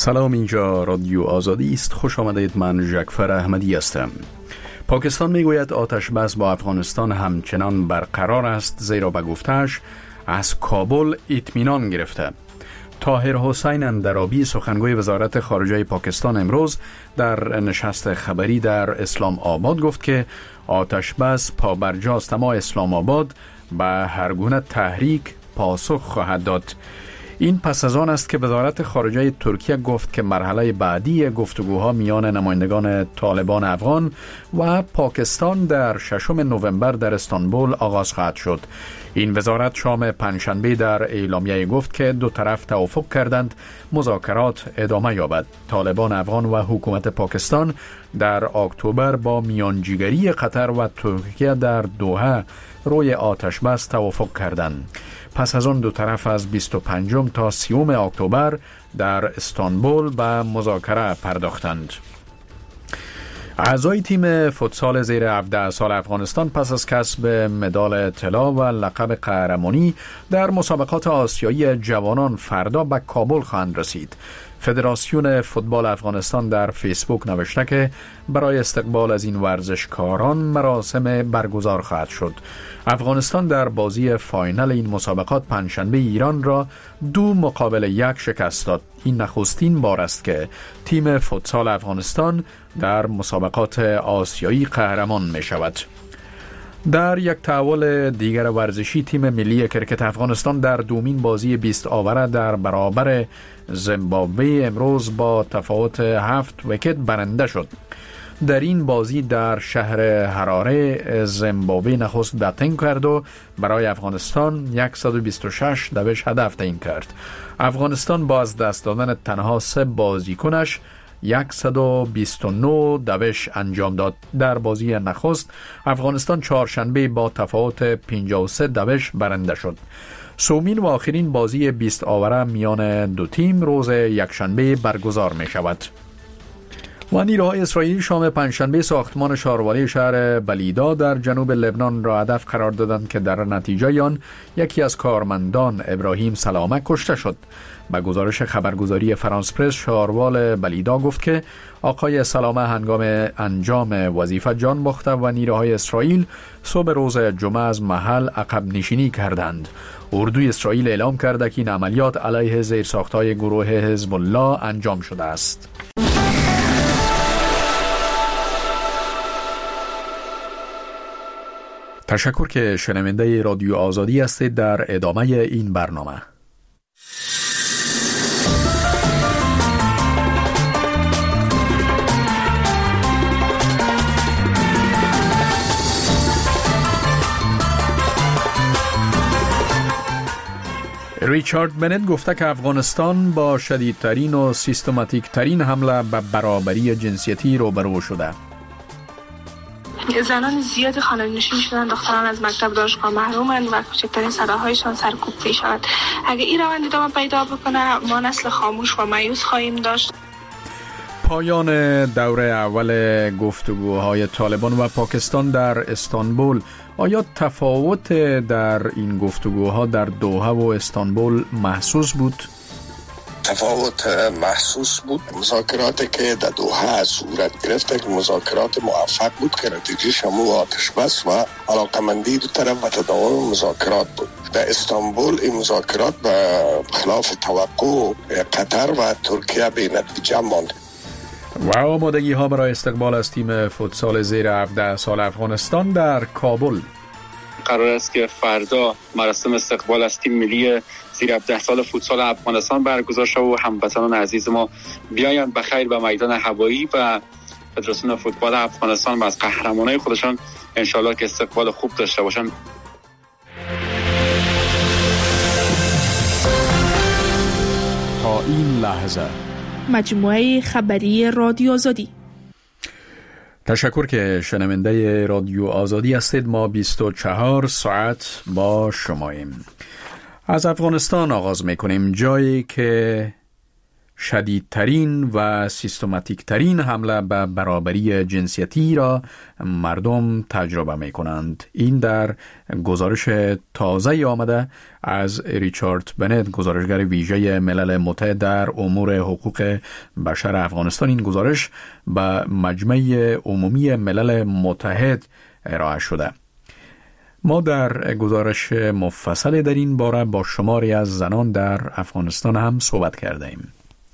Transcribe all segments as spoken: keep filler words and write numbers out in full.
سلام، اینجا رادیو آزادی است. خوش آمدید. من جعفر احمدی هستم. پاکستان میگوید آتش بس با افغانستان همچنان برقرار است، زیرا به گفته‌اش از کابل اطمینان گرفته. طاهر حسین اندرابی سخنگوی وزارت خارجه پاکستان امروز در نشست خبری در اسلام آباد گفت که آتش بس پابرجاست، اما اسلام آباد به هر گونه تحریک پاسخ خواهد داد. این پس از آن است که وزارت خارجه ترکیه گفت که مرحله بعدی گفتگوها میان نمایندگان طالبان افغان و پاکستان در ششم نوامبر در استانبول آغاز خواهد شد. این وزارت شام پنجشنبه در اعلامیه گفت که دو طرف توافق کردند مذاکرات ادامه یابد. طالبان افغان و حکومت پاکستان در اکتبر با میانجیگری قطر و ترکیه در دوحه روی آتش بس توافق کردند. پس از آن دو طرف از بیست و پنجم تا سیوم اکتبر در استانبول به مذاکره پرداختند. اعضای تیم فوتسال زیر هفده سال افغانستان پس از کسب مدال طلا و لقب قهرمانی در مسابقات آسیایی جوانان فردا به کابل خواهند رسید. فدراسیون فوتبال افغانستان در فیسبوک نوشته که برای استقبال از این ورزشکاران مراسم برگزار خواهد شد. افغانستان در بازی فاینال این مسابقات پنجشنبه ایران را دو مقابل یک شکست داد. این نخستین بار است که تیم فوتسال افغانستان در مسابقات آسیایی قهرمان می شود. در یک تحول دیگر ورزشی، تیم ملی کرکت افغانستان در دومین بازی بیست آوره در برابر زیمبابوه امروز با تفاوت هفت ویکت برنده شد. در این بازی در شهر حراره زیمبابوه نخست بتینگ کرد و برای افغانستان صد و بیست و شش دوش هدف تعیین کرد. افغانستان با از دست دادن تنها سه بازیکنش صد و بیست و نه دوش انجام داد. در بازی نخست افغانستان چهارشنبه با تفاوت پنجاه و سه دوش برنده شد. سومین و آخرین بازی بیست آوره میان دو تیم روز یکشنبه برگزار می شود. و نیروهای اسرائیلی شام پنجشنبه ساختمان شهروانی شهر بلیدا در جنوب لبنان را هدف قرار دادند که در نتیجه آن یکی از کارمندان ابراهیم سلامه کشته شد. به گزارش خبرگزاری فرانس پرس، شهروال بلیدا گفت که آقای سلامه هنگام انجام وظیفه جان باخته و نیروهای اسرائیل صبح روز جمعه از محل عقب نشینی کردند. اردوی اسرائیل اعلام کرده که این عملیات علیه زیرساخت‌های گروه حزب الله انجام شده است. تشکر که شنونده رادیو آزادی هستید. در ادامه این برنامه ریچارد بنت گفته که افغانستان با شدیدترین و سیستماتیک ترین حمله به برابری جنسیتی روبرو شده. زنان زیاد خانه‌نشین شدن، دختران از مکتب دانشگاه محرومند و کوچکترین صداهایشان سرکوب می شود. اگر این روند ادامه پیدا بکنه ما نسل خاموش و مایوس خواهیم داشت. پایان دوره اول گفتگوهای طالبان و پاکستان در استانبول. آیا تفاوت در این گفتگوها در دوحه و استانبول محسوس بود؟ تفاوت محسوس بود. مذاکراتی که در دوحه صورت گرفت که مذاکرات موفق بود که نتیجه شمول آتش بس و علاقمندی دو طرف و تداوم مذاکرات بود. در استانبول این مذاکرات به خلاف توقع قطر و ترکیه به نتیجه ماند. و آمادگی ها برای استقبال از تیم فوتسال زیر هفده سال افغانستان در کابل. قرار است که فردا مراسم استقبال از تیم ملی زیر هفده سال فوتسال افغانستان برگزار شود و هموطنان عزیز ما بیایند بخیر به میدان هوایی و فدراسیون فوتبال افغانستان و از قهرمانای خودشان انشالله که استقبال خوب داشته باشند. تا این لحظه مجموعه خبری رادیو آزادی. تشکر که شنونده رادیو آزادی هستید. ما بیست و چهار ساعت با شماییم. از افغانستان آغاز میکنیم، جایی که شدیدترین و سیستماتیک ترین حمله به برابری جنسیتی را مردم تجربه می کنند. این در گزارش تازه آمده از ریچارد بنت، گزارشگر ویژه ملل متحد در امور حقوق بشر افغانستان. این گزارش به مجمع عمومی ملل متحد ارائه شده. ما در گزارش مفصل در این باره با شماری از زنان در افغانستان هم صحبت کرده ایم.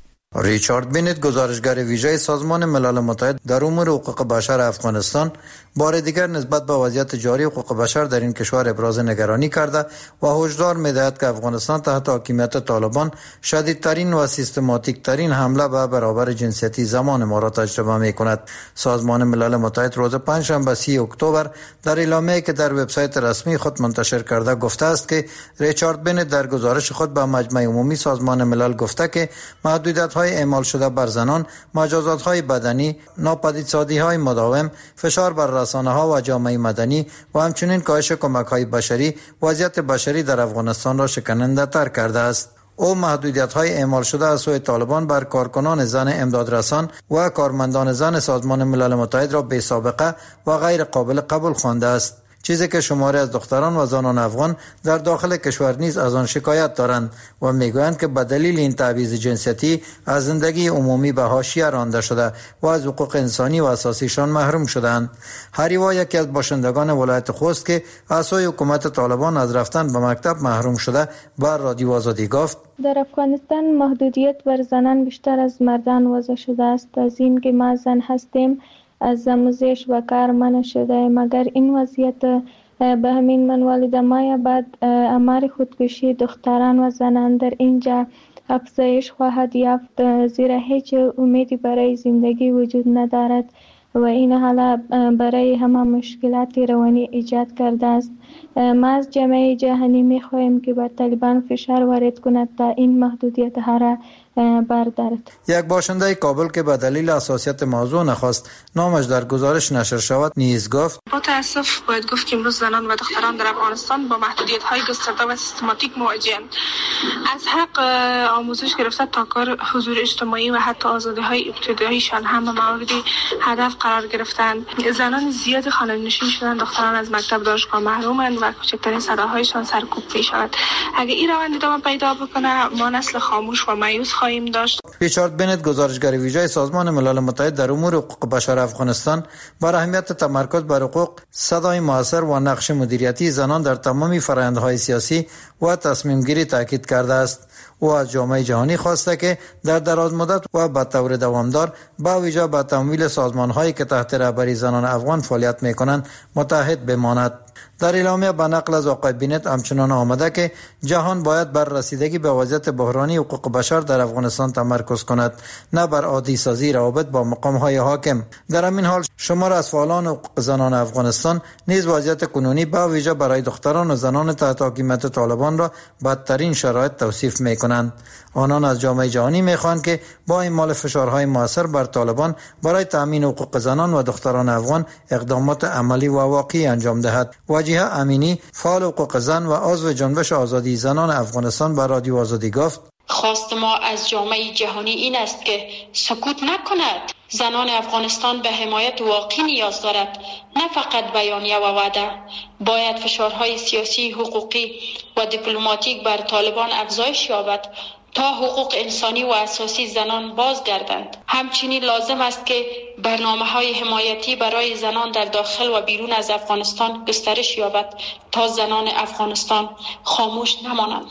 ریچارد بنت، گزارشگر ویژه سازمان ملل متحد در امور حقوق بشر افغانستان، بار دیگر نسبت به وضعیت جاری حقوق بشر در این کشور ابراز نگرانی کرده و هشدار می‌دهد که افغانستان تحت حاکمیت طالبان شدیدترین و سیستماتیک ترین حمله به برابر جنسیتی زمان ما را تجربه می‌کند. سازمان ملل متحد روز پنجشنبه سی اکتبر در اعلامیه‌ای که در وبسایت رسمی خود منتشر کرده گفته است که ریچارد بنت در گزارش خود به مجمع عمومی سازمان ملل گفته که محدودیت‌های اعمال شده بر زنان، مجازات‌های بدنی، ناپدیدسازی‌های مداوم، فشار بر رسانه‌ها و جامعه مدنی و همچنین کاهش کمک‌های بشری وضعیت بشری در افغانستان را شکننده‌تر کرده است. او محدودیت‌های اعمال شده از سوی طالبان بر کارکنان زن امدادرسان و کارمندان زن سازمان ملل متحد را بی‌سابقه و غیر قابل قبول خوانده است، چیزی که شماری از دختران و زنان افغان در داخل کشور نیز از آن شکایت دارند و میگویند که به دلیل این تبعیض جنسیتی از زندگی عمومی به حاشیه رانده شده و از حقوق انسانی و اساسیشان محروم شدند. هریوا، یکی از باشندگان ولایت خوست که از سوی حکومت طالبان از رفتن به مکتب محروم شده، بر رادیو آزادی گفت: در افغانستان محدودیت بر زنان بیشتر از مردان وضع شده است. از این که ما زن هستیم از آموزش و کار منع شده، مگر این وضعیت به همین منوال دمای بعد آمار خودکشی دختران و زنان در اینجا افزایش خواهد یافت، زیرا هیچ امیدی برای زندگی وجود ندارد و این حالا برای همه مشکلات روانی ایجاد کرده است. ما از جامعه جهانی می خواهیم که بر طالبان فشار وارد کند تا این محدودیت ها را بردارد. یک باشنده کابل که به دلیل حساسیت موضوع نخواست نامش در گزارش نشر شود نیز گفت: با تاسف باید گفت که امروز زنان و دختران در افغانستان با محدودیت های گسترده و سیستماتیک مواجهند. از حق آموزش گرفته تا کار، حضور اجتماعی و حتی آزادی های ابتداییشان هم به موردی هدف قرار گرفتند. زنان زیاد خانه نشین شدند، دختران از مکتب دانشگاه محرومند و کوچکترین صداهایشان سرکوب می شود. اگر این روند ادامه پیدا بکنه ما نسل خاموش و مایوس خواهیم داشت. ریچارد بنت، گزارشگر ویژه سازمان ملل متحد در امور حقوق بشر افغانستان، بر اهمیت تمرکز بر حقوق، صدای موثر و نقش مدیریتی زنان در تمامی فرآیندهای سیاسی و تصمیم گیری تاکید کرده است. او از جامعه جهانی خواسته که در دراز مدت و به طور دوامدار با ویژه به تمویل سازمان‌هایی که تحت رهبری زنان افغان فعالیت می‌کنند متحد بماند. در اعلامیه به نقل از آقای بنت همچنان آمده که جهان باید بر رسیدگی به وضعیت بحرانی حقوق بشر در افغانستان تمرکز کند، نه بر عادی سازی روابط با مقام‌های حاکم. در همین حال شمار از فعالان حقوق زنان افغانستان نیز وضعیت کنونی با ویژه برای دختران و زنان تحت حاکمیت طالبان را بدترین شرایط توصیف می‌کنند. آنان از جامعه جهانی می‌خواهند که با اعمال فشارهای موثر بر طالبان برای تأمین حقوق زنان و دختران افغان اقدامات عملی و واقعی انجام دهد. وجیه امینی، فعال حقوق زن و عضو جنبش آزادی زنان افغانستان، بر رادیو آزادی گفت: خواست ما از جامعه جهانی این است که سکوت نکند. زنان افغانستان به حمایت واقعی نیاز دارد، نه فقط بیانیه و وعده. باید فشارهای سیاسی، حقوقی و دیپلماتیک بر طالبان افزایش یابد تا حقوق انسانی و اساسی زنان بازگردند. همچنین لازم است که برنامه‌های حمایتی برای زنان در داخل و بیرون از افغانستان گسترش یابد تا زنان افغانستان خاموش نمانند.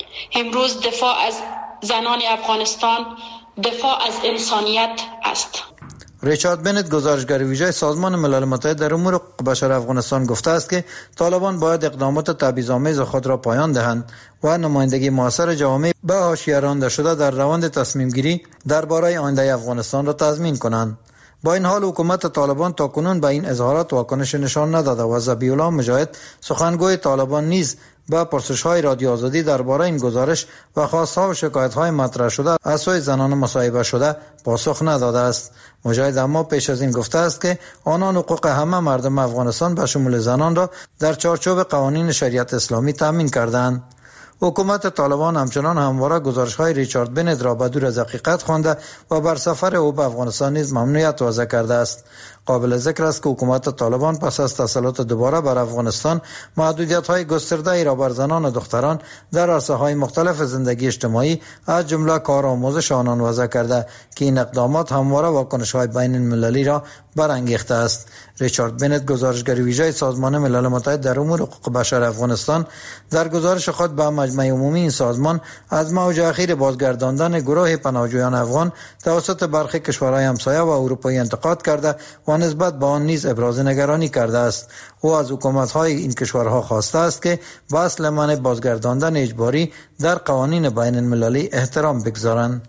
امروز دفاع از زنان افغانستان دفاع از انسانیت است. ریچارد بنت، گزارشگر ویژه سازمان ملل متحد در امور حقوق بشر افغانستان، گفته است که طالبان باید اقدامات تبعیض‌آمیز خود را پایان دهند و نمایندگی موثر جامعه به حاشیه رانده شده در روند تصمیم گیری درباره آینده افغانستان را تضمین کنند. با این حال حکومت طالبان تاکنون به این اظهارات واکنش نشان نداده و ذبیح الله مجاهد، سخنگوی طالبان، نیز با پرسش‌های رادیو آزادی درباره این گزارش و خواست‌ها و شکایت‌های مطرح شده از سوی زنان مصاحبه شده پاسخ نداده است. مجاهد اما پیش از این گفته است که آنان حقوق همه مردم افغانستان به شمول زنان را در چارچوب قوانین شریعت اسلامی تامین کردند. حکومت طالبان همچنان همواره گزارش‌های ریچارد بنت را به دور از حقیقت خوانده و بر سفر او به افغانستان نیز ممنوعیت وضع کرده است. قابل ذکر است که حکومت طالبان پس از تسلط دوباره بر افغانستان محدودیت‌های گسترده‌ای را بر زنان و دختران در عرصه‌های مختلف زندگی اجتماعی از جمله کار و آموزش آنان وضع کرده که این اقدامات همواره واکنش‌های بین المللی را برانگیخته است. ریچارد بنت، گزارشگر ویژه سازمان ملل متحد در امور حقوق بشر افغانستان، در گزارش خود به مجمع عمومی این سازمان از موج اخیر بازگرداندن گروه پناهجویان افغان توسط برخی کشورهای همسایه و اروپایی انتقاد کرده و نسبت به آن نیز ابراز نگرانی کرده است. او از حکومت‌های این کشورها خواسته است که به اصل منع بازگرداندن اجباری در قوانین بین المللی احترام بگذارند.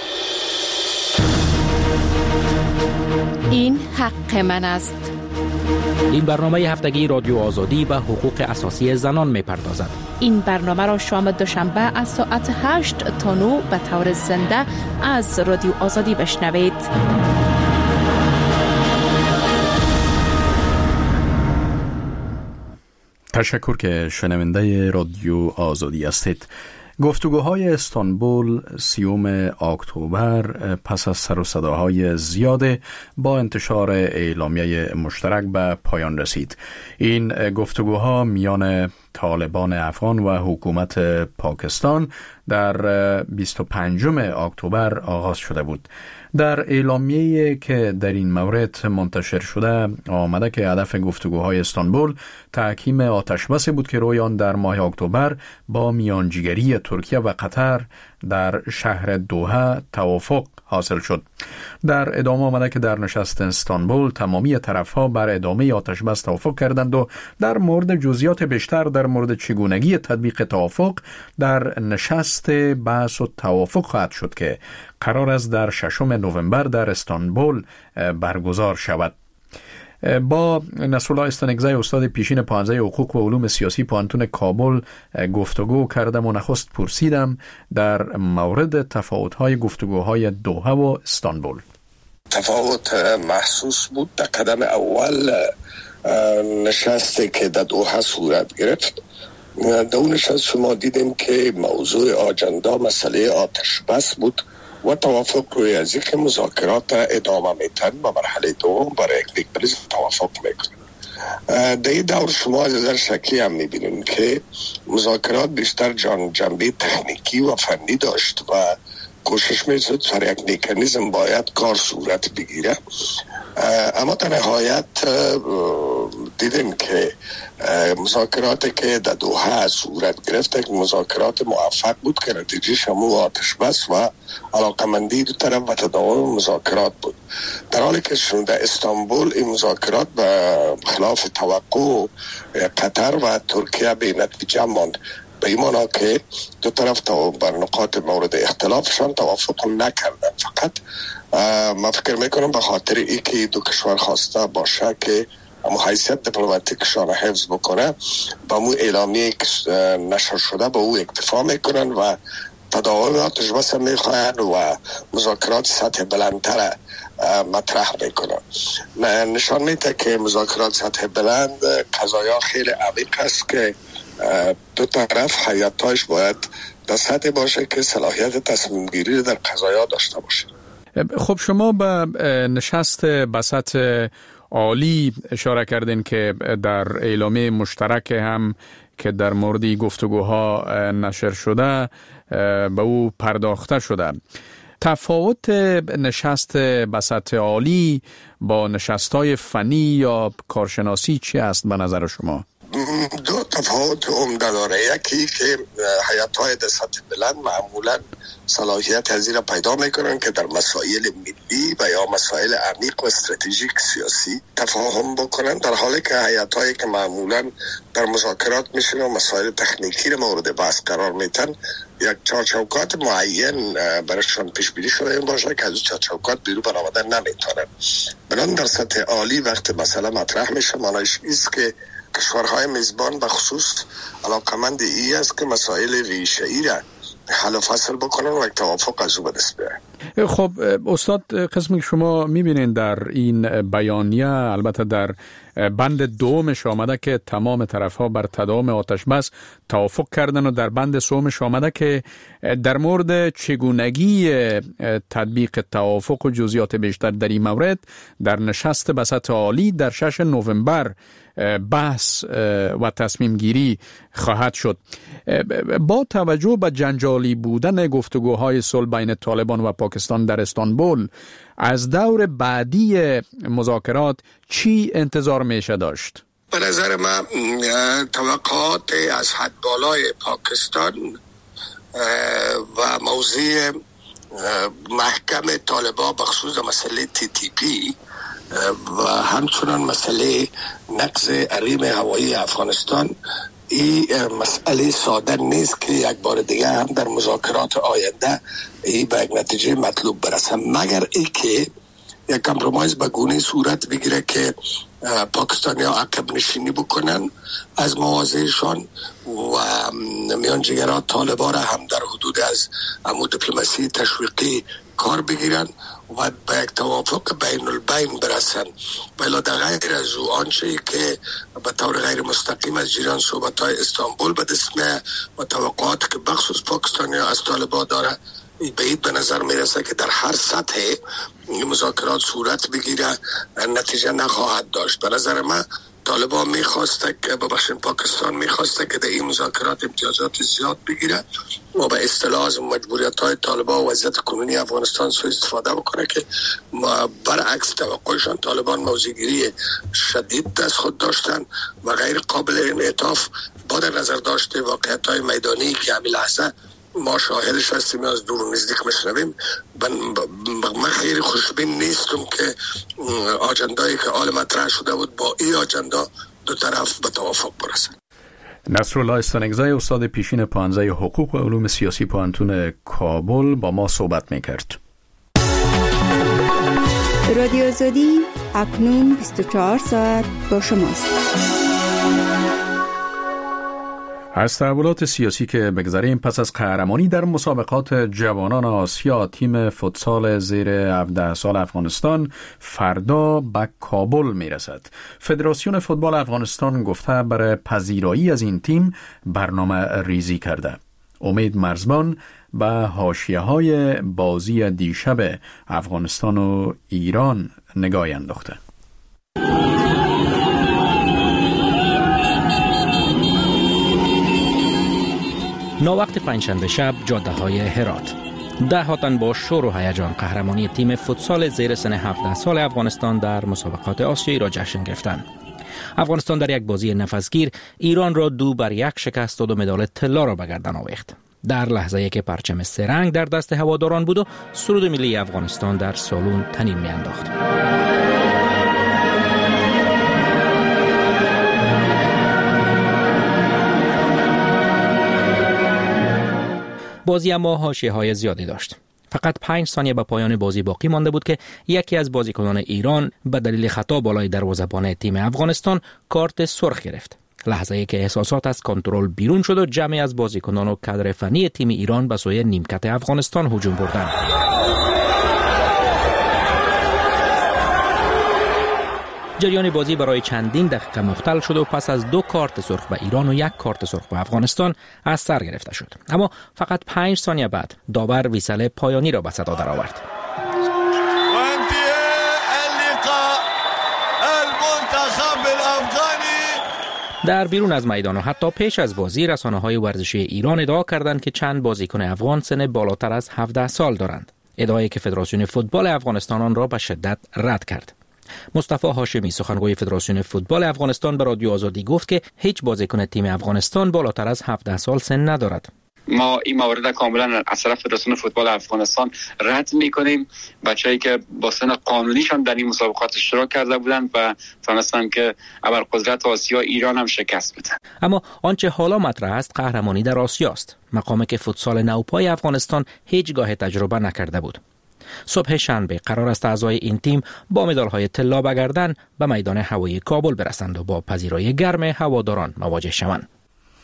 این حق من است. این برنامه هفتگی رادیو آزادی به حقوق اساسی زنان می‌پردازد. این برنامه را شام دوشنبه از ساعت هشت تا نه به طور زنده از رادیو آزادی بشنوید. تشکر که شنونده رادیو آزادی هستید. گفتگوهای استانبول سیوم اکتبر پس از سر و صداهای زیاد با انتشار اعلامیه مشترک به پایان رسید. این گفتگوها میان طالبان افغان و حکومت پاکستان در بیست و پنجم اکتبر آغاز شده بود. در اعلامیه‌ای که در این مورد منتشر شده آمده که هدف گفتگوهای استانبول تحکیم آتشبسی بود که روی آن در ماه اکتبر با میانجیگری ترکیه و قطر در شهر دوحه توافق حاصل شد. در ادامه آمده که در نشست استانبول تمامی طرف‌ها بر ادامه آتشبس توافق کردند و در مورد جزئیات بیشتر در مورد چگونگی تطبیق توافق در نشست بحث و توافق خواهد شد که قرار است در ششم نوامبر در استانبول برگزار شود. با نصرالله استنگزی استاد پیشین پانزه حقوق و علوم سیاسی پانتون کابل گفتگو کردم و نخست پرسیدم در مورد تفاوت‌های گفتگوهای دوحه و استانبول. تفاوت محسوس بود. در قدم اول نشستی که در دوحه صورت گرفت، در اون نشست شما دیدیم که موضوع آجندا مسئله آتش بس بود و توافق روی از اینکه مذاکرات ادامه میتن و مرحله دوم برای یک بریز توافق میکنن. در این دور شما از نظر شکلی هم میبینیم که مذاکرات بیشتر جان جنبه تکنیکی و فنی داشت و کوشش میشد سر یک میکانیزم باید کار صورت بگیره، اما در نهایت دیدیم که مذاکراتی که در دوحه صورت گرفت که مذاکرات موفق بود که نتیجه شمو آتش بس و علاقمندی دو طرف و تداوم مذاکرات بود، در حالی که در استانبول این مذاکرات به خلاف توقع قطر و ترکیه به نتیجه ماند، به این معنی که دو طرف بر نقاط مورد اختلافشان توافق نکردن. فقط من فکر میکنم به خاطر ای که دو کشور خواسته باشه که اما حیثیت دیپلماتیکشان حفظ بکنه با مو اعلامیه نشر شده با او اکتفا میکنن و تداوم آتش بس میخواهند و مذاکرات سطح بلندتر مطرح میکنن. نشان میده که مذاکرات سطح بلند قضایا خیلی عمیق است که دو طرف حیاتایش باید در سطح باشه که صلاحیت تصمیم گیری در قضایا داشته باشه. خب شما به نشست بسط عالی اشاره کردین که در اعلامیه مشترک هم که در مورد گفتگوها نشر شده به او پرداخته شده. تفاوت نشست بسط عالی با نشست‌های فنی یا کارشناسی چی است به نظر شما؟ دو تفاوت عمده داره. یکی که هیئت‌های در سطح بلند معمولا صلاحیت هذی را پیدا میکنن که در مسائل ملی و یا مسائل عمیق و استراتژیک سیاسی تفاهم بکنن، در حالی که هیئت‌هایی که معمولا در مذاکرات میشن و مسائل تکنیکی را مورد بحث قرار میتن یک چارچوکات معین برایشان پیش بینی شده این باشه که از چارچوکات بیرون برآمدن نمیتونن. بنابراین در سطح عالی وقت مسئله مطرح میشه معنیش است که کشورهای میزبان به خصوص علاقمند ای است که مسائل ریشه‌ای را حل و فصل بکنن و یک توافق از او به دست بیارن. خب استاد، قسمی که شما میبینین در این بیانیه، البته در بند دومش آمده که تمام طرفها بر تداوم آتش بس توافق کردن و در بند سومش آمده که در مورد چگونگی تطبیق توافق و جزئیات بیشتر در این مورد در نشست بساط عالی در ششم نوامبر بحث و تصمیم گیری خواهد شد. با توجه به جنجالی بودن گفتگوهای صلح بین طالبان و پاکستان در استانبول، از دور بعدی مذاکرات چی انتظار میشه داشت؟ به نظر من توقعات از حد بالای پاکستان و موضوع محکم طالبان بخصوص مسئله تی تی پی و همچنان مسئله نقض حریم هوایی افغانستان، این مسئله ساده نیست که یک بار دیگه هم در مذاکرات آینده این به یک نتیجه مطلوب برسه، مگر ای که یک کامپرومایز به گونه صورت بگیره که پاکستانی ها عقب نشینی بکنن از مواضعشان و میانجیگران طالبان را هم در حدود از امو دیپلماسی تشویقی کار بگیرن و به یک توافق بین البین برسن. بلا در غیر از او آنچه که به طور غیر مستقیم از جریان صحبت های استانبول به دست میاد و توقعات که بخصوص پاکستانی ها از طالبان داره، بعید به نظر میرسه که در هر سطح مذاکرات صورت بگیره نتیجه نخواهد داشت. به نظر من طالبان میخواسته که ببخشید پاکستان میخواسته که در این مذاکرات امتیازات زیاد بگیره و به اصطلاح از مجبوریت های طالبان و وضعیت کنونی افغانستان سوء استفاده بکنه که برعکس توقعشان طالبان موضع‌گیری شدید دست خود داشتن و غیر قابل انعطاف با در نظر داشته واقعیت های میدانی که همین لحظه ما شاهدش هستیم از دور و نزدیک میشنویم. من خیلی خوشبین نیستم که آجندایی که آل مطرح شده بود با این آجندا دو طرف به توافق برسن. نصرالله استانگزای، استاد پیشین پانزه حقوق و علوم سیاسی پانتون کابل با ما صحبت میکرد. رادیو آزادی اکنون بیست و چهار ساعت با شماست. از تحولات سیاسی که بگذاریم، پس از قهرمانی در مسابقات جوانان آسیا، تیم فوتسال زیر هفده سال افغانستان فردا به کابل میرسد. فدراسیون فوتبال افغانستان گفته برای پذیرایی از این تیم برنامه ریزی کرده. امید مرزبان به حاشیه‌های بازی دیشب افغانستان و ایران نگاهی انداخته. ناوقت پنجشنبه شب جاده های هرات، ده تن با شور و هیجان قهرمانی تیم فوتسال زیر سن هفده سال افغانستان در مسابقات آسیایی را جشن گرفتند. افغانستان در یک بازی نفسگیر ایران را دو بر یک شکست داد و مدال طلا را به گردن آویخت. در لحظه‌ای که پرچم سه رنگ در دست هواداران بود و سرود ملی افغانستان در سالن تنین می‌انداخت. بازی اما حاشیه‌های زیادی داشت. فقط پنج ثانیه به پایان بازی باقی مانده بود که یکی از بازیکنان ایران به دلیل خطا بالای دروازه‌بان تیم افغانستان کارت سرخ گرفت. لحظه‌ای که احساسات از کنترل بیرون شد و جمعی از بازیکنان و کادر فنی تیم ایران به سوی نیمکت افغانستان هجوم بردند. جریان بازی برای چندین دقیقه مختل شد و پس از دو کارت سرخ به ایران و یک کارت سرخ به افغانستان از سر گرفته شد. اما فقط پنج ثانیه بعد داور ویسل پایانی را به صدا درآورد. در بیرون از میدان و حتی پیش از بازی، رسانه‌های ورزشی ایران ادعا کردند که چند بازیکن افغان سن بالاتر از هفده سال دارند. ادعایی که فدراسیون فوتبال افغانستان آن را به شدت رد کرد. مصطفی هاشمی، سخنگوی فدراسیون فوتبال افغانستان، به رادیو آزادی گفت که هیچ بازیکن تیم افغانستان بالاتر از هفده سال سن ندارد. ما این مورد کاملا از طرف فدراسیون فوتبال افغانستان رد می‌کنیم. بچه‌ای که با سن قانونیشان در این مسابقات اشتراک کرده بودند و تونستن که ابرقدرت آسیا ایران هم شکست بدن. اما آنچه حالا مطرح است قهرمانی در آسیا است، مقامی که فوتسال نوپای افغانستان هیچگاه تجربه نکرده بود. صبح شنبه قرار است اعضای این تیم با مدال‌های طلا به گردن به میدان هوایی کابل برسند و با پذیرایی گرم هواداران مواجه شوند.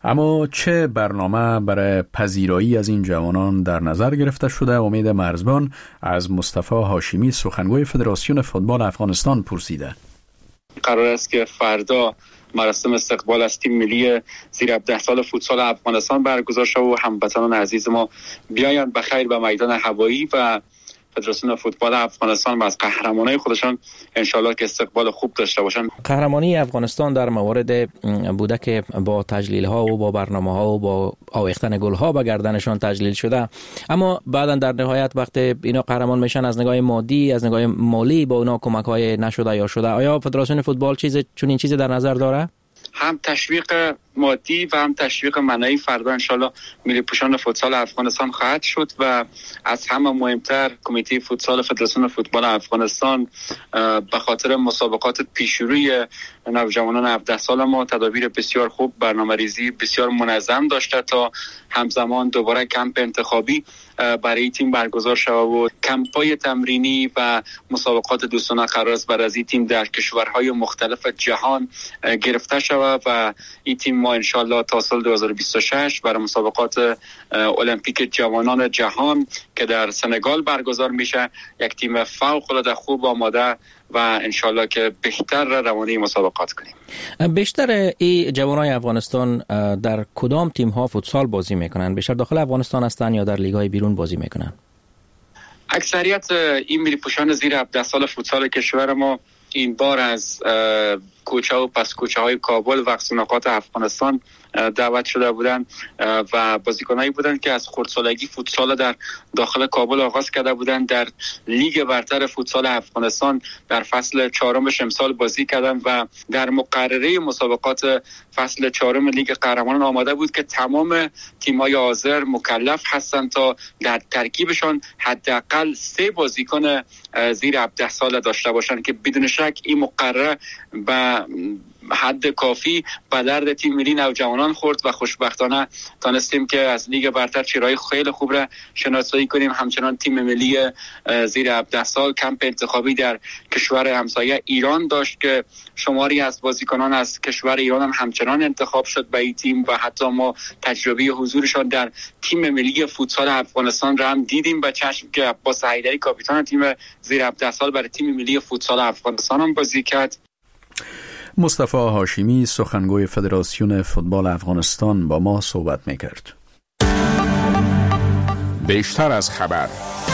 اما چه برنامه برای پذیرایی از این جوانان در نظر گرفته شده؟ امید مرزبان از مصطفی هاشمی سخنگوی فدراسیون فوتبال افغانستان پرسیده. قرار است که فردا مراسم استقبال از تیم ملی زیر هفده سال فوتسال افغانستان برگزار شود و هموطنان عزیز ما بیایند بخیر به میدان هوایی و فدراسیون فوتبال افغانستان و از قهرمانای خودشان انشالله که استقبال خوب داشته باشند. قهرمانی افغانستان در موارد بوده که با تجلیل ها و با برنامه ها و با آویختن گل ها به گردنشان تجلیل شده، اما بعدا در نهایت وقت اینا قهرمان میشن از نگاه مادی، از نگاه مالی با اونا کمک های نشده یا شده، آیا فدراسیون فوتبال چیز چون این چیزی در نظر داره؟ هم تشویق مادی و هم تشویق معنوی فردا انشالله ملی پوشان فوتسال افغانستان خواهد شد و از همه مهمتر کمیته فوتسال فدراسیون فوتبال افغانستان به خاطر مسابقات پیشروی نوجوانان هفده سال ما تدابیر بسیار خوب، برنامه‌ریزی بسیار منظم داشته تا همزمان دوباره کمپ انتخابی برای تیم برگزار شود و کمپ‌های تمرینی و مسابقات دوستانه قرار است برای این تیم در کشورهای مختلف جهان گرفته شود و این تیم ما انشالله تا سال دو هزار و بیست و شش برای مسابقات المپیک جوانان جهان که در سنگال برگزار میشه یک تیم فوق‌العاده خوب آماده و انشالله که بهتر روانی مسابقات کنیم. بیشتر این جوانای افغانستان در کدام تیم ها فوتسال بازی میکنن؟ بیشتر داخل افغانستان هستن یا در لیگ های بیرون بازی میکنن؟ اکثریت این ملی پوشان زیر هفده سال فوتسال کشور ما این بار از کوچه و پس کوچه های کابل و نقاط افغانستان دعوت شده بودند و بازیکنایی بودند که از خردسالگی فوتسال در داخل کابل آغاز کرده بودند، در لیگ برتر فوتسال افغانستان در فصل چهارم امسال بازی کردند و در مقرره مسابقات فصل چهارم لیگ قهرمانان آماده بود که تمام تیم‌های حاضر مکلف هستند تا در ترکیبشان حداقل سه بازیکن زیر هفده سال داشته باشند که بدون شک این مقرره به حد کافی به درد تیم ملی نوجوانان خورد و خوشبختانه تانستیم که از لیگ برتر چهره‌های خیلی خوب را شناسایی کنیم. همچنان تیم ملی زیر هفده سال کمپ انتخابی در کشور همسایه ایران داشت که شماری از بازیکنان از کشور ایران هم همچنان انتخاب شد به این تیم و حتی ما تجربه حضورشان در تیم ملی فوتسال افغانستان را هم دیدیم به چشم که عباس حیدری کاپیتان تیم زیر هفده سال برای تیم ملی فوتسال افغانستان هم بازی کرد. مصطفی هاشمی سخنگوی فدراسیون فوتبال افغانستان با ما صحبت می‌کرد. بیشتر از خبر.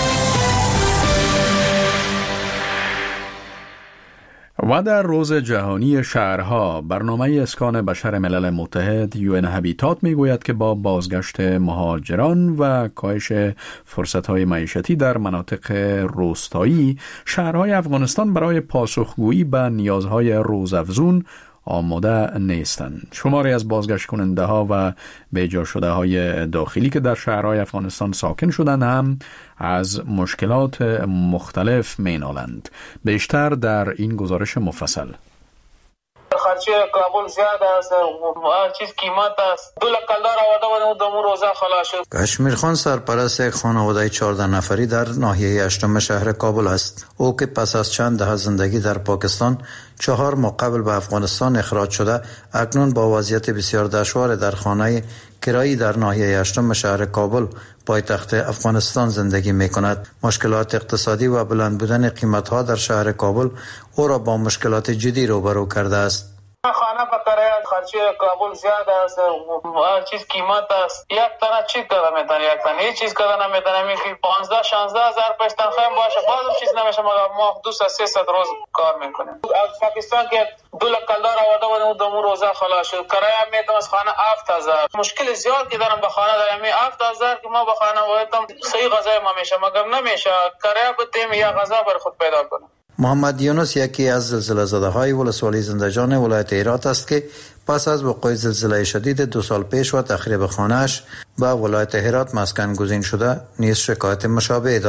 و در روز جهانی شهرها برنامه اسکان بشر ملل متحد یو ان هابیتات میگوید که با بازگشت مهاجران و کاهش فرصت‌های معیشتی در مناطق روستایی، شهرهای افغانستان برای پاسخگویی به نیازهای روزافزون آماده نیستند. شماری از بازگشت کننده ها و بیجا شده های داخلی که در شهرهای افغانستان ساکن شدند هم از مشکلات مختلف مینالند. بیشتر در این گزارش مفصل. خرچه کابل زیاد است، هر چیز قیمت است. دو لک کلدار آورده بودیم دو روزه خلاص شد. کشمیر خان سرپرست یک خانواده چهارده نفری در ناحیه هشتم شهر کابل است. او که پس از چند دهه زندگی در پاکستان چهار ماه قبل به افغانستان اخراج شده، اکنون با وضعیت بسیار دشوار در خانه کرایی در ناحیه هشتم شهر کابل پایتخت افغانستان زندگی می کند. مشکلات اقتصادی و بلند بودن قیمت‌ها در شهر کابل او را با مشکلات جدی روبرو کرده است. خانه به کرایه خرچه کابل زیاد است، هر چیز قیمت است. یک تنه چی کردن میتونه، یک تنه هیچ چیز کردن نمیتونه. میگه پانزده شانزده هزار پیش تنخواه باشه بازم چیز نمیشه، مگر ما دو تا سه صد روز کار میکنیم. از پاکستان که دو لک کلدار آورده بودیم دو روزه خلاص شد. کرایه میتونه از خانه هفت هزار. مشکل زیاد که دارم به خانه دارم. می هفت هزار که ما به خانه وایتم صحیح غذای ما میشه، مگر نمیشه. کرایه بتیم یا غذا بر خود پیدا کنیم. محمد یونس یکی از زلزله زده های ولسوالی زندجان ولایت هرات است که پس از وقوع زلزله شدید دو سال پیش و تخریب خانه‌اش به ولایت هرات مسکن گزین شده نیز شکایت مشابه دارد.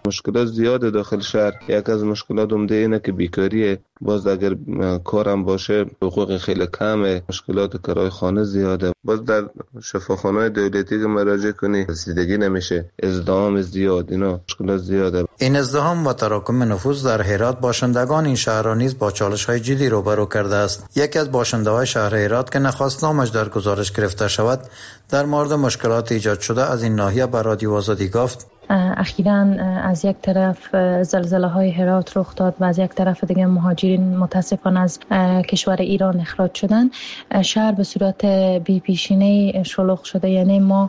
مشکلات زیاده داخل شهر. یک از مشکلات عمده اینه که بیکاریه. باز اگر کارم باشه حقوق خیلی کمه، مشکلات کرای خانه زیاده. باز در شفاخانه‌های دولتی که مراجعه کنی رسیدگی نمیشه، ازدحام زیاد، اینا مشکلات زیاده. این ازدحام و تراکم نفوذ در هرات باشندگان این شهر را نیز با چالش‌های جدی روبرو کرده است. یکی از باشنده‌های شهر هرات که نخواست نامش در گزارش گرفته شود در مورد مشکلات ایجاد شده از این ناحیه به رادیو آزادی گفت: اخیراً از یک طرف زلزله های هرات رخ داد و از یک طرف دیگه مهاجرین متاسفانه از کشور ایران اخراج شدن. شهر به صورت بی پیشینه شلوغ شده. یعنی ما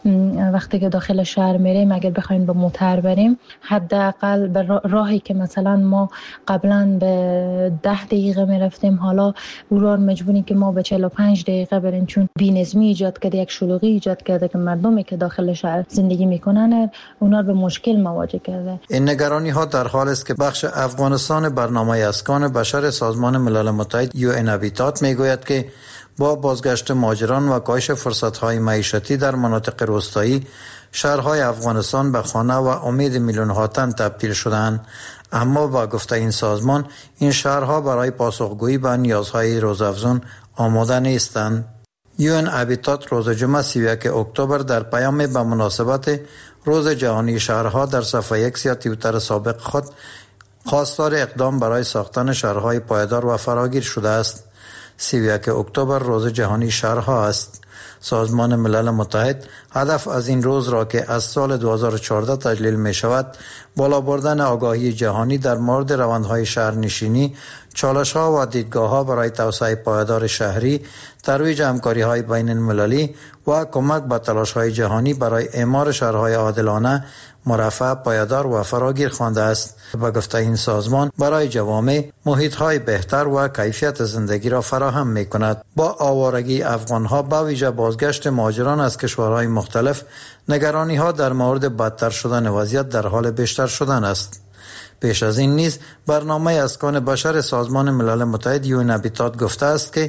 وقتی که داخل شهر میریم اگر بخوایم با موتر بریم، حداقل به راهی که مثلا ما قبلا به ده دقیقه میرفتیم، حالا او را مجبوریم که ما به چهل و پنج دقیقه بریم، چون بی‌نظمی ایجاد کرده، یک شلوغی ایجاد کرده که مردمی که داخل شهر زندگی میکنن اونا به مشکل مواجه کرده. این نگرانی ها در حال است که بخش افغانستان برنامه اسکان بشر سازمان ملل متحد یو ان هابیتات میگوید که با بازگشت مهاجران و کاهش فرصت‌های معیشتی در مناطق روستایی، شهرهای افغانستان به خانه و امید میلیون‌ها تن تبدیل شدند. اما با گفته این سازمان این شهرها برای پاسخگویی به نیازهای روزافزون آماده نیستند. یو ان هابیتات روز جمعه سی و یک اکتبر در پیام به مناسبت روز جهانی شهرها در صفحه یک یا توییتر سابق خود خواستار اقدام برای ساختن شهرهای پایدار و فراگیر شده است. سی و یک اکتبر روز جهانی شهرها است. سازمان ملل متحد هدف از این روز را که از سال دو هزار و چهارده تجلیل می شود بالا بردن آگاهی جهانی در مورد روندهای شهرنشینی، چالش‌ها و دیدگاه‌ها برای توسعه پایدار شهری، ترویج همکاری‌های بین المللی و کمک به تلاش‌های جهانی برای اعمار شهرهای عادلانه، مرفه، پایدار و فراگیر خوانده است. به گفته این سازمان برای جوامع محیط‌های بهتر و کیفیت زندگی را فراهم می‌کند. با آوارگی افغان‌ها به ویژه بازگشت مهاجران از کشورهای مختلف، نگرانی‌ها در مورد بدتر شدن وضعیت در حال بیشتر شدن است. پیش از این نیز برنامه اسکان بشر سازمان ملل متحد یو ان هابیتات گفته است که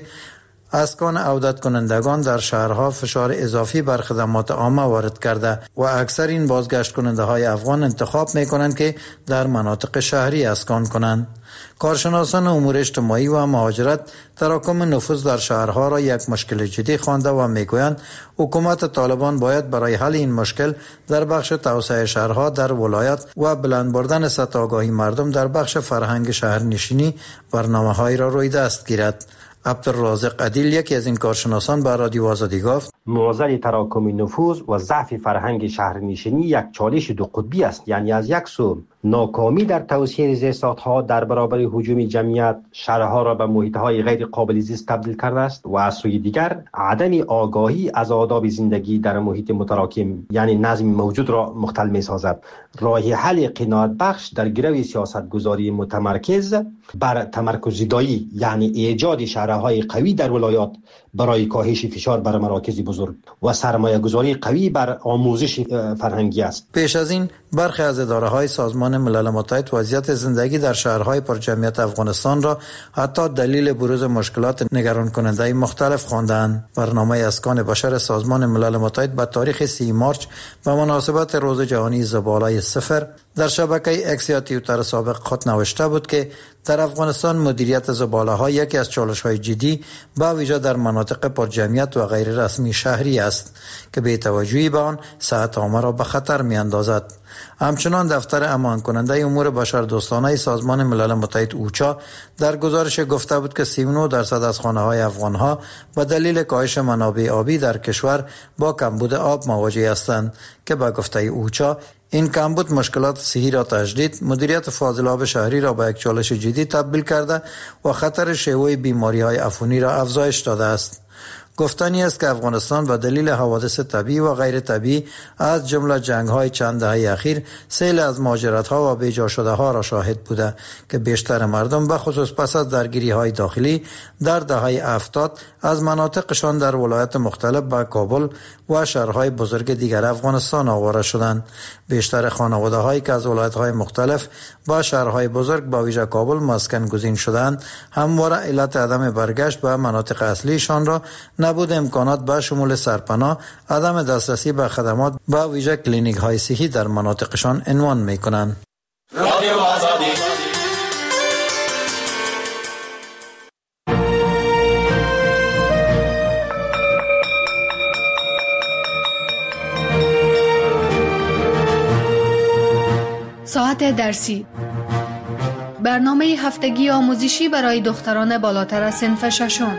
اسکان عودت کنندگان در شهرها فشار اضافی بر خدمات عامه وارد کرده و اکثر این بازگشت کننده های افغان انتخاب می کنند که در مناطق شهری اسکان کنند. کارشناسان امور اجتماعی و مهاجرت تراکم نفوذ در شهرها را یک مشکل جدی خوانده و میگویند حکومت طالبان باید برای حل این مشکل در بخش توسعه شهرها در ولایت و بلند بردن سطح آگاهی مردم در بخش فرهنگ شهرنشینی برنامه‌هایی را روی دست گیرد. عبدالرازق عدیل یکی از این کارشناسان به رادیو آزادی گفت: معضل تراکم نفوذ و ضعف فرهنگ شهرنشینی یک چالش دو قطبی است. یعنی از یک سو ناکامی در توسعه زیرساخت‌ها در برابر هجوم جمعیت شهرها را به محیط‌های غیر قابل زیست تبدیل کرده است و از سوی دیگر عدم آگاهی از آداب زندگی در محیط متراکم یعنی نظم موجود را مختل می‌سازد. راه حل قناعت بخش در گرو سیاست‌گذاری متمرکز بر تمرکز زدایی یعنی ایجاد شهرهای قوی در ولایات برای کاهش فشار بر مراکز بزرگ و سرمایه گذاری قوی بر آموزش فرهنگی است. پیش از این برخی از اداره‌های سازمان ملل متحد وضعیت زندگی در شهرهای پرجمعیت افغانستان را حتی دلیل بروز مشکلات نگران کننده مختلف خواندند. برنامه اسکان بشر سازمان ملل متحد به تاریخ سی مارچ به مناسبت روز جهانی زباله صفر در شبکه اکس یا توییتر سابق خود نوشته بود که در افغانستان مدیریت زباله ها یکی از چالش های جدی با ویژه در مناطق پرجمعیت و غیر رسمی شهری است که بی توجهی به آن صحت عامه را به خطر می اندازد. همچنان دفتر امان کننده امور بشر دوستانه سازمان ملل متحد اوچا در گزارش گفته بود که سی و نه درصد از خانه های افغان ها به دلیل کاهش منابع آبی در کشور با کمبود آب مواجه هستند که به گفته اوچا این کمبود مشکلات صحی را تجدید، مدیریت فاضلاب شهری را به یک چالش جدی تبدیل کرده و خطر شیوع بیماری‌های عفونی را افزایش داده است. گفتنی است که افغانستان به دلیل حوادث طبیعی و غیر طبیعی از جمله جنگ‌های چند دهه اخیر سیل از مهاجرت‌ها و بیجا شده‌ها را شاهد بوده که بیشتر مردم به خصوص پس از درگیری‌های داخلی در دهه هفتاد از مناطقشان در ولایات مختلف به کابل و شهرهای بزرگ دیگر افغانستان آواره شدند. بیشتر خانواده‌هایی که از ولایت‌های مختلف با شهرهای بزرگ با ویژه کابل مسکن گزین شدند همواره علت عدم برگشت به مناطق اصلیشان را نبود امکانات به شمول سرپناه، عدم دسترسی به خدمات به ویژه کلینیک های صحی در مناطقشان عنوان می کنند. رادیو آزادی. ساعت درسی، برنامه هفتگی آموزشی برای دختران بالاتر از صنف ششم.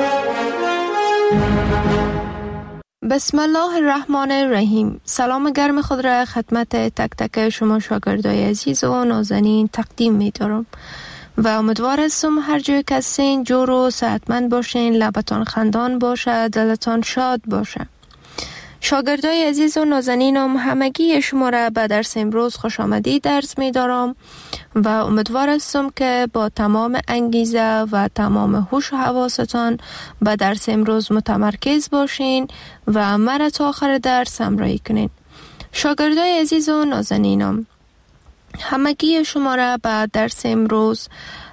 بسم الله الرحمن الرحیم. سلام گرم خود را خدمت تک تک شما شاگردای عزیز و نازنین تقدیم می دارم و امیدوار هستم هر جای که هستین جور و صحتمند باشین، لبتان خندان باشه، دلتان شاد باشه. شاگردای عزیز و نازنینم، همگی شما را به درس امروز خوش آمدید درس می دارم و امیدوار هستم که با تمام انگیزه و تمام هوش و حواستان به درس امروز متمرکز باشین و مرا تا آخر درس همراهی کنین. شاگردای عزیز و نازنینم، همگی شما را به درس امروز،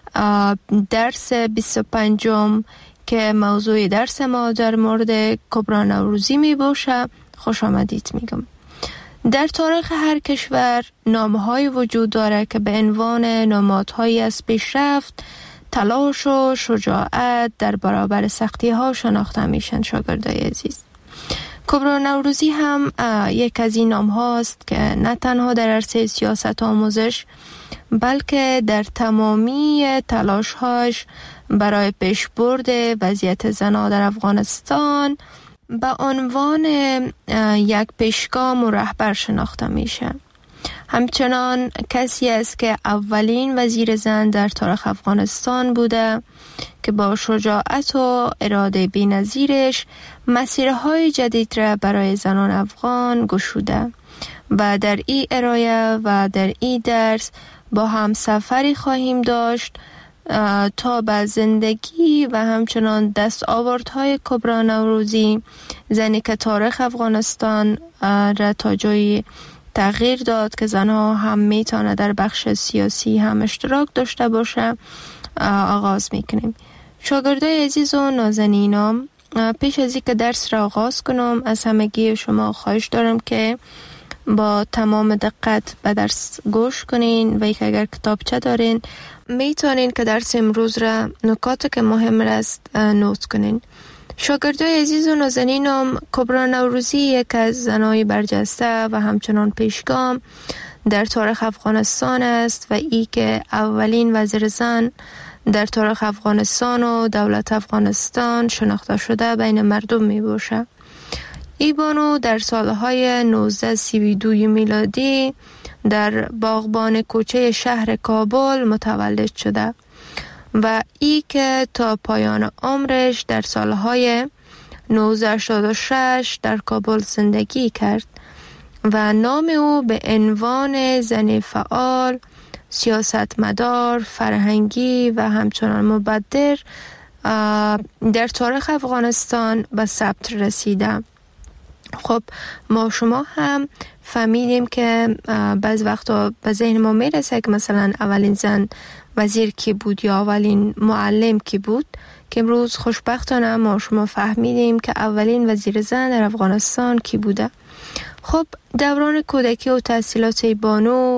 درس بیست و پنجم که موضوع درس ما در مورد کبری نوروزی می باشه، خوش آمدید میگم. در تاریخ هر کشور نامه‌های وجود داره که به عنوان نمادهایی از پیشرفت، تلاش و شجاعت در برابر سختی‌ها شناخته میشن. شاگردای عزیز، کبری نوروزی هم یک از این نام‌هاست که نه تنها در عرصه سیاست آموزش بلکه در تمامی تلاش‌هاش برای پیشبرد وضعیت زنان در افغانستان به عنوان یک پیشگام و رهبر شناخته میشه. همچنان کسی است که اولین وزیر زن در تاریخ افغانستان بوده که با شجاعت و اراده بی‌نظیرش مسیرهای جدید را برای زنان افغان گشوده و در این ارائه و در این درس با هم سفری خواهیم داشت تا به زندگی و همچنان دستاوردهای کبری نوروزی، زنی که تاریخ افغانستان را تا جایی تغییر داد که زنها هم میتونه در بخش سیاسی هم اشتراک داشته باشه، آغاز میکنیم. شاگردای عزیز و نازنینم، پیش از اینکه درس را آغاز کنم از همگی شما خواهش دارم که با تمام دقت به درس گوش کنین و که اگر کتابچه دارین میتونین که درس امروز را نکاتی که مهم است نوت کنین. شاگردای عزیز و نازنینم، کبری نوروزی یک از زنای برجسته و همچنان پیشگام در تاریخ افغانستان است و ای که اولین وزیر زن در تاریخ افغانستان و دولت افغانستان شناخته شده بین مردم می باشه. ای بانو در سالهای نوزده سی و دو میلادی در باغبان کوچه شهر کابل متولد شده و ای که تا پایان عمرش در سالهای نوزده هشتاد و شش در کابل زندگی کرد و نام او به عنوان زن فعال، سیاستمدار، فرهنگی و همچنان مبدر در تاریخ افغانستان به ثبت رسیده. خب ما شما هم فهمیدیم که بعض وقتا به ذهن ما میرسه که مثلا اولین زن وزیر کی بود یا اولین معلم کی بود، که امروز خوشبختانه ما شما فهمیدیم که اولین وزیر زن در افغانستان کی بوده. خب دوران کودکی و تحصیلات بانو،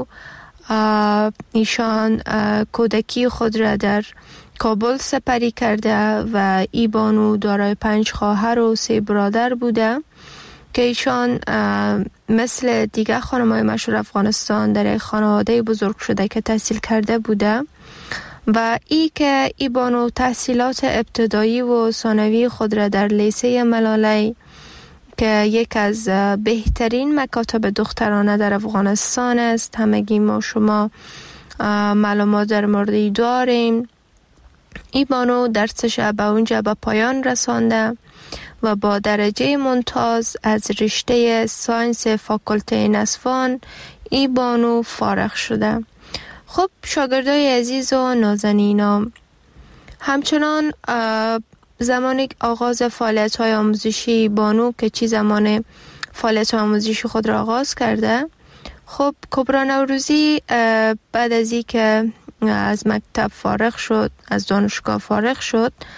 ایشان کودکی خود را در کابل سپری کرده و ای بانو دارای پنج خواهر و سه برادر بوده که ایشان مثل دیگر خانم‌های مشهور افغانستان در یک خانواده بزرگ شده که تحصیل کرده بوده و ای که ای بانو تحصیلات ابتدایی و ثانوی خود را در لیسه ملالی که یک از بهترین مکاتب دخترانه در افغانستان است، همگی ما شما معلومات در موردی داریم، ای بانو درسش به اونجا به پایان رسانده و با درجه ممتاز از رشته ساینس فاکولته نسوان ای بانو فارغ شده. خب شاگردای عزیز و نازنینم، همچنان زمان آغاز فعالیت های آموزشی بانو که چی زمان فعالیت آموزشی خود را آغاز کرده، خب کبری نوروزی بعد از این که از مکتب فارغ شد، از دانشگاه فارغ شد،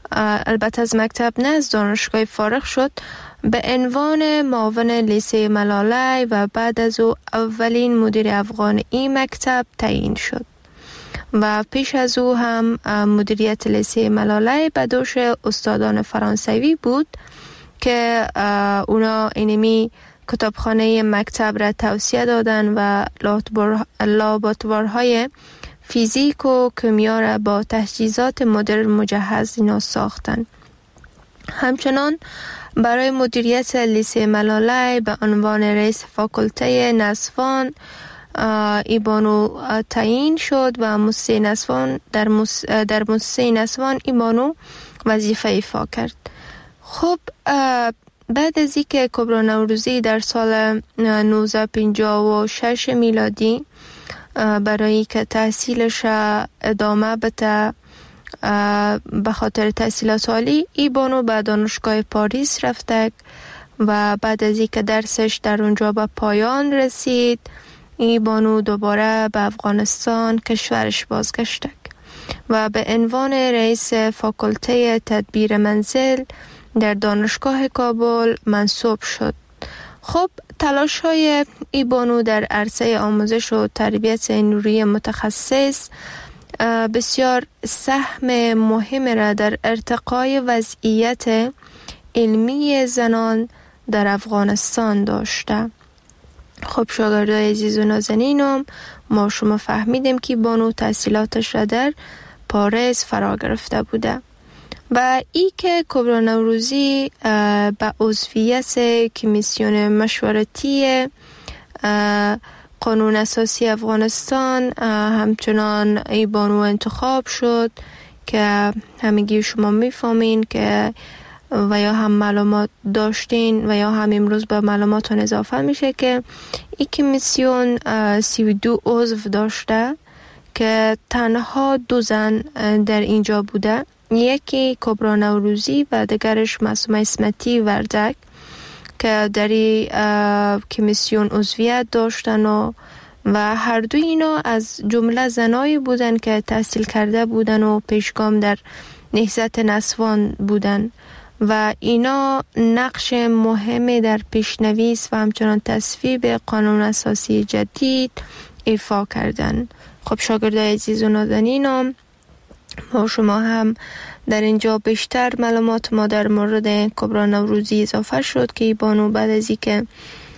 البته از مکتب نه از دانشگاه فارغ شد، به عنوان معاون لیسه ملاله و بعد از او اولین مدیر افغان این مکتب تعیین شد و پیش از او هم مدیریت لیسه ملاله به دوش استادان فرانسوی بود که اونا اینمی کتابخانه مکتب را توسعه دادن و لابراتوارهای فیزیک و کیمیا را با تجهیزات مدرن مجهز اینا ساختن. همچنان برای مدیریت لیسه ملاله به عنوان رئیس فاکولته نسوان ایبانو تعیین شد و موسسه نسوان در موس در موسسه نسوان ایبانو وظیفه ایفا کرد. خب بعد از اینکه کبرا نوروزی در سال نوزده پنجاه و شش میلادی برای که تحصیلش ادامه بده به خاطر تحصیلات عالی، ایبانو به دانشگاه پاریس رفته و بعد از اینکه درسش در اونجا به پایان رسید، ایبانو دوباره به افغانستان کشورش بازگشته و به عنوان رئیس فاکولته تدبیر منزل در دانشگاه کابل منصوب شد. خب تلاش های ایبانو در عرصه آموزش و تربیت نوری متخصص بسیار سهم مهم را در ارتقای وضعیت علمی زنان در افغانستان داشته. خب شاگردای عزیز و نازنینم، ما شما فهمیدیم که بانو تحصیلاتش را در پاریس فرا گرفته بوده و ای که کبرا نوروزی به عضویت کمیسیون مشورتی قانون اساسی افغانستان همچنان ای بانو انتخاب شد که همگی شما میفهمین که و یا هم معلومات داشتین و یا هم امروز به معلوماتون اضافه میشه که این کمیسیون سی و دو عضو داشته که تنها دو زن در اینجا بوده، یکی کبرا نوروزی و دیگرش معصومه اسمتی وردک که در این کمیسیون عضویت داشتن و و هر دو اینا از جمله زنایی بودن که تحصیل کرده بودن و پیشگام در نهضت نسوان بودن و اینا نقش مهمی در پیشنویس و همچنان تصویب قانون اساسی جدید ایفا کردن. خب شاگردای عزیز و نازنینم، ما شما هم در اینجا بیشتر معلومات ما در مورد کبرا نوروزی اضافه شد که بانو بعد از اینکه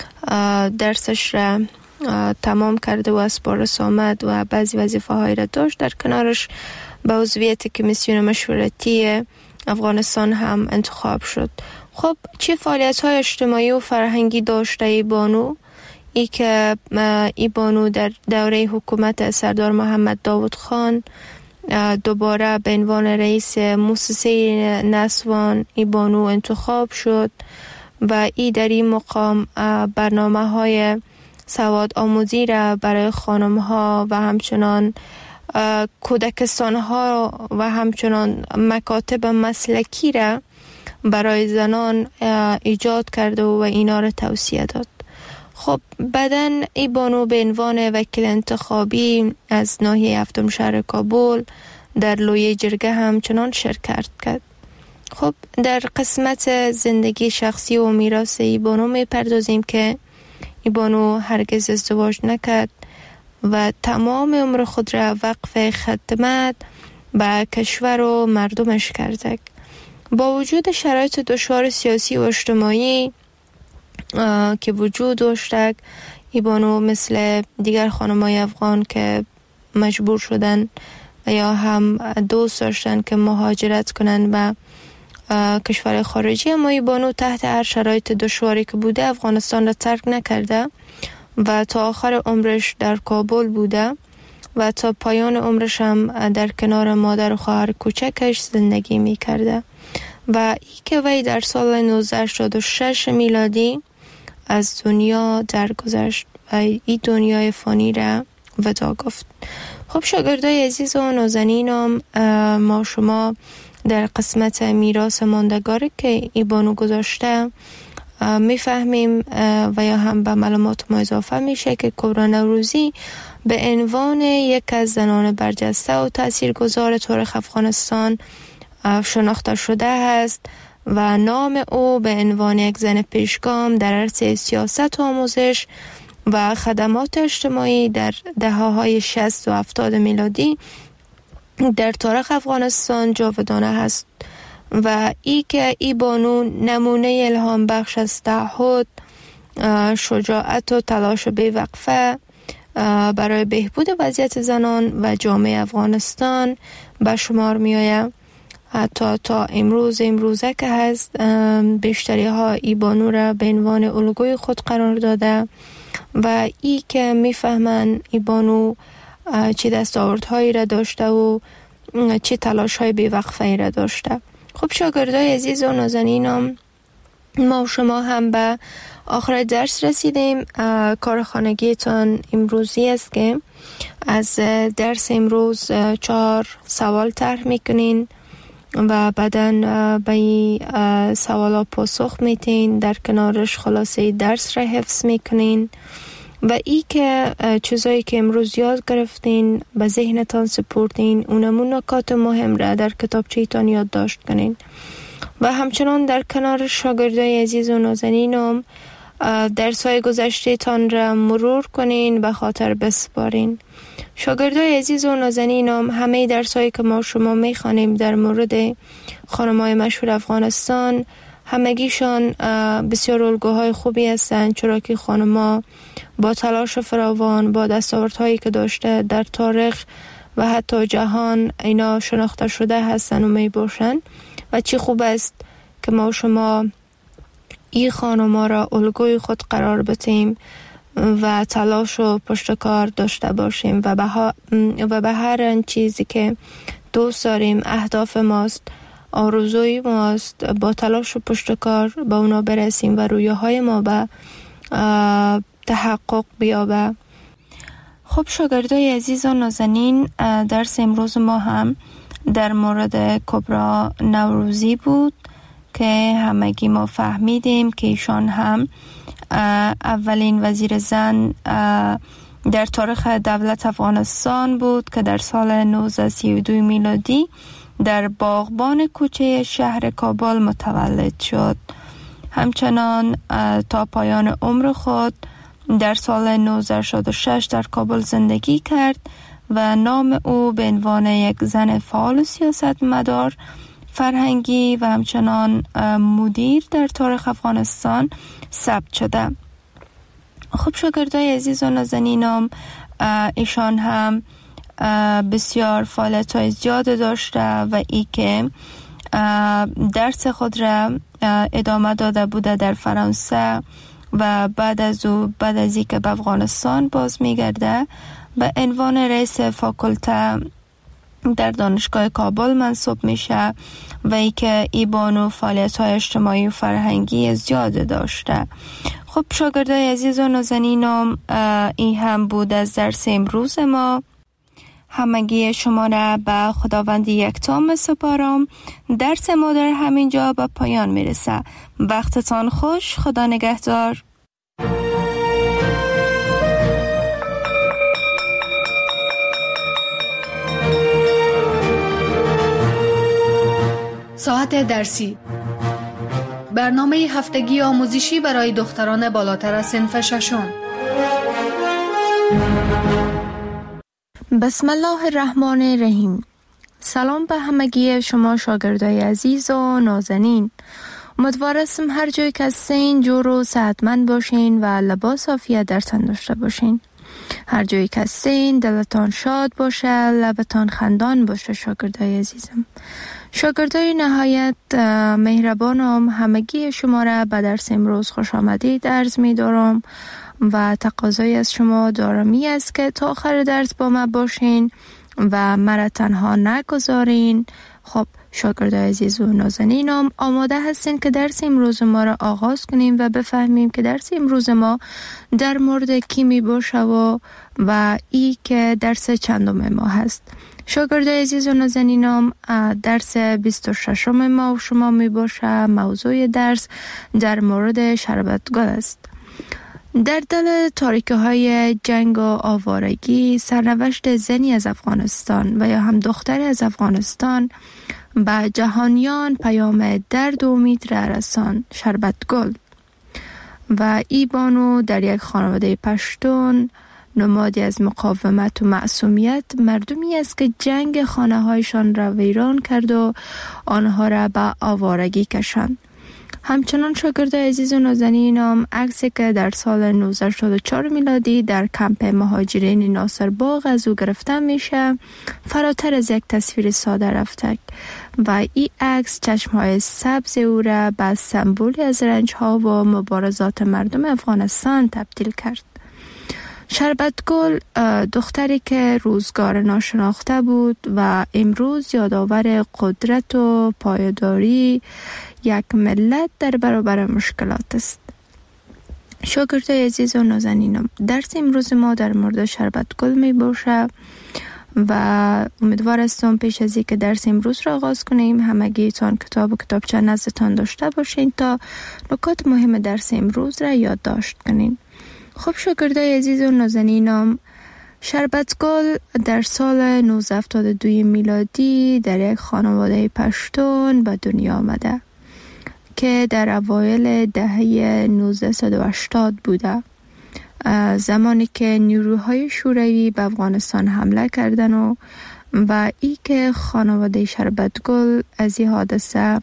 درسش را تمام کرده و از پاریس آمد و بعضی وظیفه های را داشت، در کنارش به عضویت کمیسیون مشورتی افغانستان هم انتخاب شد. خب چه فعالیت های اجتماعی و فرهنگی داشته ای بانو؟ ای که ای بانو در دوره حکومت سردار محمد داود خان دوباره به عنوان رئیس موسسه نسوان ای بانو انتخاب شد و ای در این مقام برنامه های سواد آموزی را برای خانم ها و همچنان کودکستان ها و همچنان مکاتب مسلکی را برای زنان ایجاد کرده و اینا را توسعه داد. خب بعداً ای بانو به عنوان وکیل انتخابی از ناحیه هفتم شهر کابل در لویه جرگه همچنان شرکت کرد. خب در قسمت زندگی شخصی و میراث ای بانو می پردازیم که ای بانو هرگز ازدواج نکرد و تمام عمر خود را وقف خدمت به کشور و مردمش کرده. با وجود شرایط دشوار سیاسی و اجتماعی که وجود داشته، ای بانو مثل دیگر خانمای افغان که مجبور شدن و یا هم دوست داشتن که مهاجرت کنن به کشور خارجی، اما ای بانو تحت هر شرایط دشواری که بوده افغانستان را ترک نکرده و تا آخر عمرش در کابل بوده و تا پایان عمرش هم در کنار مادر و خواهر کوچکش زندگی می کرده و ای که وی در سال نوزده هشتاد و شش میلادی از دنیا درگذشت و این دنیای فانی را وداع گفت. خب شاگردای عزیز و نازنینم، ما شما در قسمت میراث ماندگاری که ای بانو گذاشته میفهمیم و یا هم به معلومات ما اضافه میشه که کبرا نوروزی به عنوان یک از زنان برجسته و تاثیرگذار تاریخ افغانستان شناخته شده است و نام او به عنوان یک زن پیشگام در عرصه سیاست و آموزش و خدمات اجتماعی در دهه‌های شصت و هفتاد میلادی در تاریخ افغانستان جاودانه است و ای که ای بانو نمونه الهام بخش از تعهد، شجاعت و تلاش بی‌وقفه برای بهبود وضعیت زنان و جامعه افغانستان به شمار می آید. حتی تا امروز امروزه که هست بیشتری ها ای بانو را به عنوان الگوی خود قرار داده و ای که می فهمن ای بانو چی دستاوردهایی را داشته و چی تلاش های بی‌وقفه را داشته. خب شاگردای عزیز و نازنینم، ما و شما هم به آخر درس رسیدیم. کار خانگیتان امروزی است که از درس امروز چهار سوال طرح میکنین و بعداً به این سوالا پاسخ میتین، در کنارش خلاصه درس را حفظ میکنین و ای که چیزایی که امروز یاد گرفتین به ذهنتان سپردین، اونمون نکات مهم را در کتابچه‌تان یادداشت کنین و همچنان در کنار شاگردای عزیز و نازنینم درس‌های گذشته تان را مرور کنین، به خاطر بسپارین. شاگردای عزیز و نازنینم، همه درس‌هایی که ما شما می‌خوانیم در مورد خانم‌های مشهور افغانستان همگیشان بسیار الگوهای خوبی هستند، چرا که خانم‌ها با تلاش فراوان، با دستاوردهایی که داشته در تاریخ و حتی جهان اینا شناخته شده هستند و می باشند و چی خوب است که ما شما این خانم‌ها را الگوی خود قرار بدیم و تلاش و پشتکار داشته باشیم و به, ها و به هر چیزی که دوست داریم، اهداف ماست، آرزوی ماست، با تلاش و پشتکار به اونا برسیم و رویاهای ما به تحقق بیابه. خب شاگردای عزیز و نازنین، درس امروز ما هم در مورد کبرا نوروزی بود که همگی ما فهمیدیم که ایشان هم اولین وزیر زن در تاریخ دولت افغانستان بود که در سال نوزده سی و دو میلادی در باغبان کوچه شهر کابل متولد شد. همچنان تا پایان عمر خود در سال نوزده شصت و شش در کابل زندگی کرد و نام او به عنوان یک زن فعال و سیاستمدار فرهنگی و همچنان مدیر در تاریخ افغانستان ثبت شده. خب شاگردای عزیز و نازنینم، ایشان هم بسیار فعالیت‌های زیاد داشته و ای که درس خود را ادامه داده بوده در فرانسه و بعد از او بعد از ای که به افغانستان باز میگرده به عنوان رئیس فاکولته در دانشگاه کابل منصوب میشه و ای که ای بانو فعالیت‌های اجتماعی و فرهنگی زیاد داشته. خب شاگردای عزیز و نازنینم، این هم بود از درس امروز ما. همگی شما را به خداوند یکتا سپارم. درس ما در همینجا به پایان میرسه. وقتتان خوش. خدا نگهدار. ساعت درسی، برنامه هفتگی آموزشی برای دختران بالاتر از صنف ششم. بسم الله الرحمن الرحیم. سلام به همگی شما شاگردای عزیز و نازنین. امیدوارم هر جای که هستین جور و صحتمند باشین و لباس عافیت در تن داشته باشین. هر جایی که هستین دلتان شاد باشه، لبتان خندان باشه. شاگردای عزیزم، شاگردای نهایت مهربانم، همگی شما را به درس امروز خوش آمدید عرض می دارم و تقاضای از شما دارمی است که تا آخر درس با ما باشین و مرا تنها نگذارین. خب شاگردای عزیز و نازنینم، آماده هستین که درس امروز ما را آغاز کنیم و بفهمیم که درس امروز ما در مورد کی می باشه و و ای که درس چندم ما هست. شاگردای عزیز و نازنینم، درس بیست و ششم ما و شما می باشه. موضوع درس در مورد شربتگل است. در دل تاریکی های جنگ و آوارگی، سرنوشت زنی از افغانستان و یا هم دختری از افغانستان به جهانیان پیام درد و امید را رساند. شربت گل و ای بانو در یک خانواده پشتون، نمادی از مقاومت و معصومیت، مردمی است که جنگ خانه هایشان را ویران کرد و آنها را به آوارگی کشاند. همچنان شاگردای عزیز و نازنینم، عکسی که در سال نوزده هشتاد و چهار میلادی در کمپ مهاجرین ناصر باغ از او گرفته میشه، فراتر از یک تصویر ساده رفته و این عکس چشمهای سبز او را به سمبولی از رنجها و مبارزات مردم افغانستان تبدیل کرد. شربت گل دختری که روزگار ناشناخته بود و امروز یادآور قدرت و پایداری یک ملت در برابر مشکلات است. شاگردای عزیز و نازنینم، درس امروز ما در مورد شربت گل می باشه و امیدوار هستم پیش از اینکه درس امروز را آغاز کنیم همگیتان کتاب و کتابچه نزدتان داشته باشین تا نکات مهم درس امروز را یادداشت کنین. خب شاگردای عزیز و نازنینم، شربت گل در سال نوزده هفتاد و دو میلادی در یک خانواده پشتون به دنیا آمده که در اوایل دهه نوزده و هشتاد بوده، زمانی که نیروهای شوروی به افغانستان حمله کردن و و ای که خانواده شربت گل از این حادثه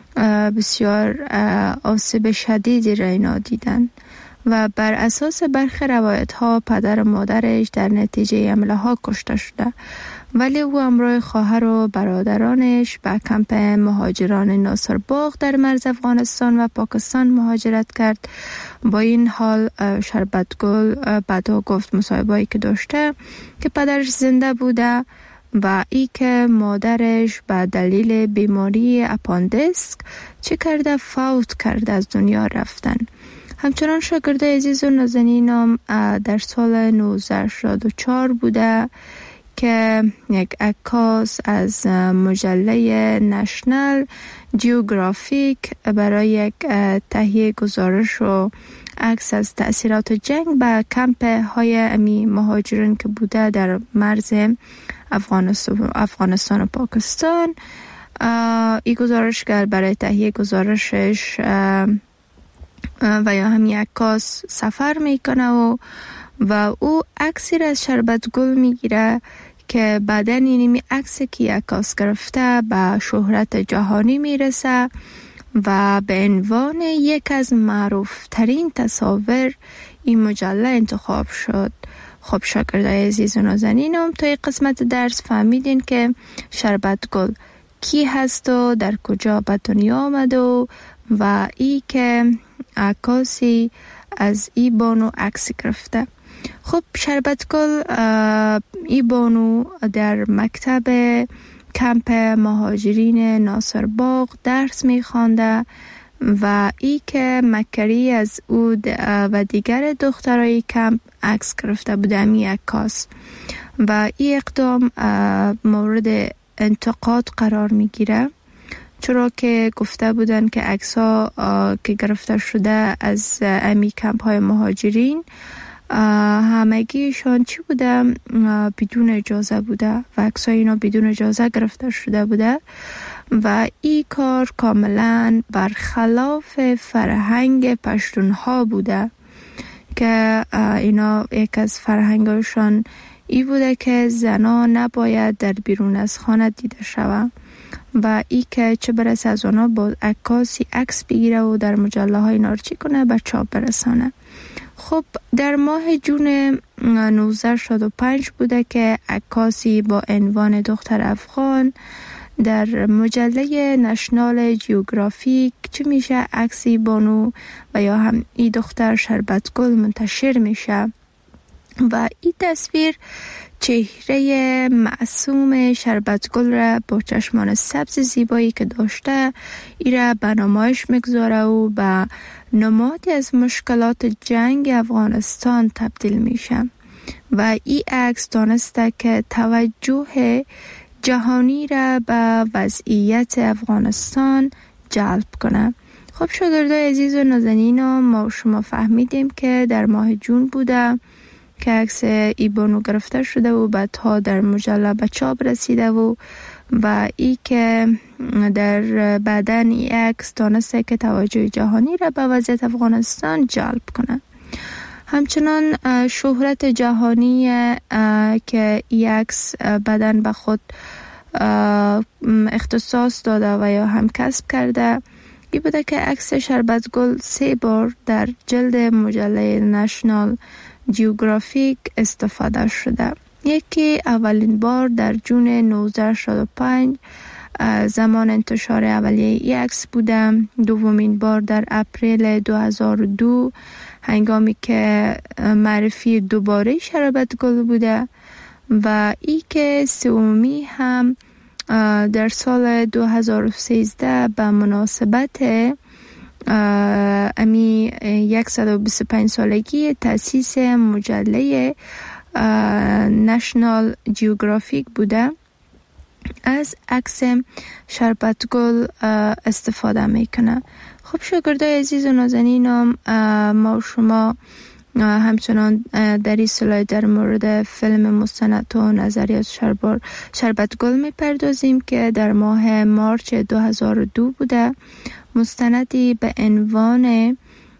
بسیار آسیب شدیدی را اینا دیدن و بر اساس برخی روایت ها پدر و مادرش در نتیجه حمله ها کشته شده، ولی او همراه خواهر و برادرانش به کمپ مهاجران ناصر باغ در مرز افغانستان و پاکستان مهاجرت کرد. با این حال شربت گل بعدا گفت مصاحبه‌ای که داشته که پدرش زنده بوده و ای که مادرش به دلیل بیماری اپاندیسک چه کرده فوت کرده، از دنیا رفتن. همچنان شاگردای عزیز و نازنینم در سال نوزده هشتاد و چهار بوده که یک عکاس از مجله نشنال جیوگرافیک برای یک تهیه گزارش و عکس از تأثیرات جنگ به کمپ های امی مهاجرین که بوده در مرز افغانستان, افغانستان و پاکستان، این گزارشگر برای تهیه گزارشش و یا همین عکاس سفر میکنه و و او عکسی را از شربت گل میگیره که بعدن اینمی عکسی که عکاس گرفته به شهرت جهانی میرسه و به عنوان یک از معروف ترین تصاویر این مجله انتخاب شد. خب شاگردای عزیز و نازنینم، تا این قسمت درس فهمیدین که شربت گل کی هست و در کجا به دنیا آمد و و ای که عکاسی از ای بانو عکس گرفته. خب شربت گل ای بانو در مکتب کمپ مهاجرین ناصر باغ درس می خوانده و ای که مکری از او و دیگر دخترای کمپ عکس گرفته بوده می عکاس و ای اقدام مورد انتقاد قرار می گیره، چرا که گفته بودن که عکس‌ها که گرفته شده از امی کمپ های مهاجرین همگیشان چی بوده؟ بدون اجازه بوده و عکس‌های اینا بدون اجازه گرفته شده بوده و این کار کاملا برخلاف فرهنگ پشتونها بوده که اینا یک از فرهنگشان ای بوده که زنان نباید در بیرون از خانه دیده شوند و ای که چه برسه از اونا با عکاسی عکس بگیره و در مجله های نارچی کنه به چاپ برسانه. خب در ماه جون نوزده شصت و پنج بوده که عکاسی با عنوان دختر افغان در مجله نشنال جیوگرافیک چه میشه عکسی بانو و یا هم ای دختر شربت گل منتشر میشه و این تصویر چهره معصوم شربت گل را با چشمان سبز زیبایی که داشته ای را به نمایش میگذاره و به نمادی از مشکلات جنگ افغانستان تبدیل میشه و این عکس دانسته که توجه جهانی را به وضعیت افغانستان جلب کنه. خب شاگردای عزیز و نازنینم، ما شما فهمیدیم که در ماه جون بوده که عکس ای بانو گرفته شده و بعدها در مجله به چاپ رسیده و و ای که در بدن ای عکس تانسته که توجه جهانی را به وضعیت افغانستان جلب کنه. همچنان شهرت جهانی که ای عکس بدن به خود اختصاص داده و یا هم کسب کرده ای بوده که عکس شربت گل سه بار در جلد مجله نشنال جیوگرافیک استفاده شده. یکی اولین بار در جون نوزده شصت و پنج زمان انتشار اولیه ای عکس بوده، دومین بار در اپریل دو هزار و دو هنگامی که معرفی دوباره شربت گل بوده و ای که سومی هم در سال دو هزار و سیزده به مناسبت امی صد و بیست و پنج سالگی تأسیس مجله نشنال جیوگرافیک بوده، از عکس شربت گل استفاده میکنه. خب شاگردای عزیز و نازنینم، ما و شما همچنان در این سلاید در مورد فیلم مستند و نظریات شربت گل میپردازیم که در ماه مارچ دو هزار و دو بوده. مستندی به عنوان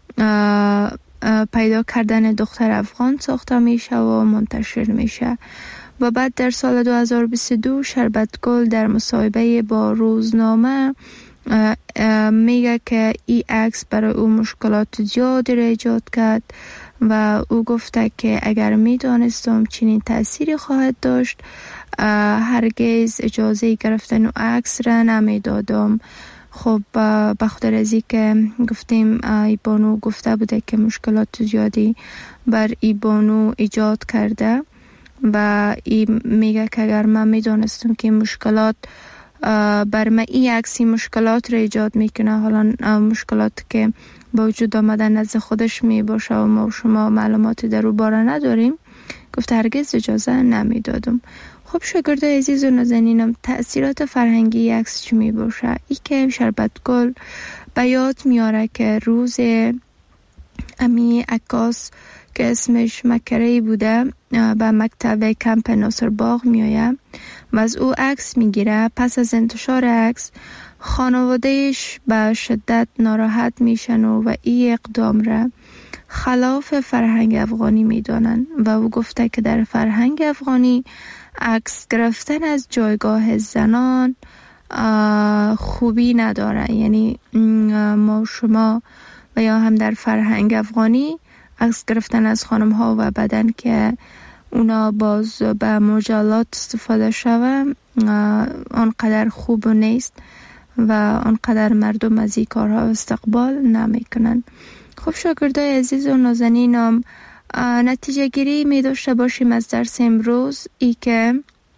پیدا کردن دختر افغان ساخته میشه و منتشر میشه و بعد در سال دو هزار و بیست و دو شربت گل در مصاحبه با روزنامه میگه که ای عکس برای او مشکلات زیادی را ایجاد کرد و او گفته که اگر میدانستم چنین تأثیری خواهد داشت هرگز اجازه گرفتن او عکس را نمیدادم. خب بخاطر از این که گفتیم ای بانو گفته بوده که مشکلات زیادی بر ای بانو ایجاد کرده و ای میگه که اگر من میدانستم که مشکلات بر من ای عکسی مشکلات را ایجاد میکنه، حالا مشکلات که با وجود آمدن نزد خودش می باشه و ما و شما معلوماتی در او باره نداریم، گفته هرگز اجازه نمیدادم. خب شاگردای عزیز و نازنینم، تأثیرات فرهنگی عکس چی می باشه؟ ای که شربت گل به یاد میاره که روز امی عکاس که اسمش مکری بوده به مکتب کمپ ناصر باغ میایه و از او عکس میگیره. پس از انتشار عکس خانوادهش به شدت ناراحت میشن و این اقدام را خلاف فرهنگ افغانی میدانن و او گفته که در فرهنگ افغانی عکس گرفتن از جایگاه زنان خوبی نداره. یعنی ما شما و یا هم در فرهنگ افغانی عکس گرفتن از خانم ها و بدن که اونا باز به مجلات استفاده شوه آنقدر خوب نیست و آنقدر مردم از این کارها استقبال نمی کنن. خب شاگردای عزیز و نازنینم، نتیجه گیری می داشته باشیم از درس امروز ای که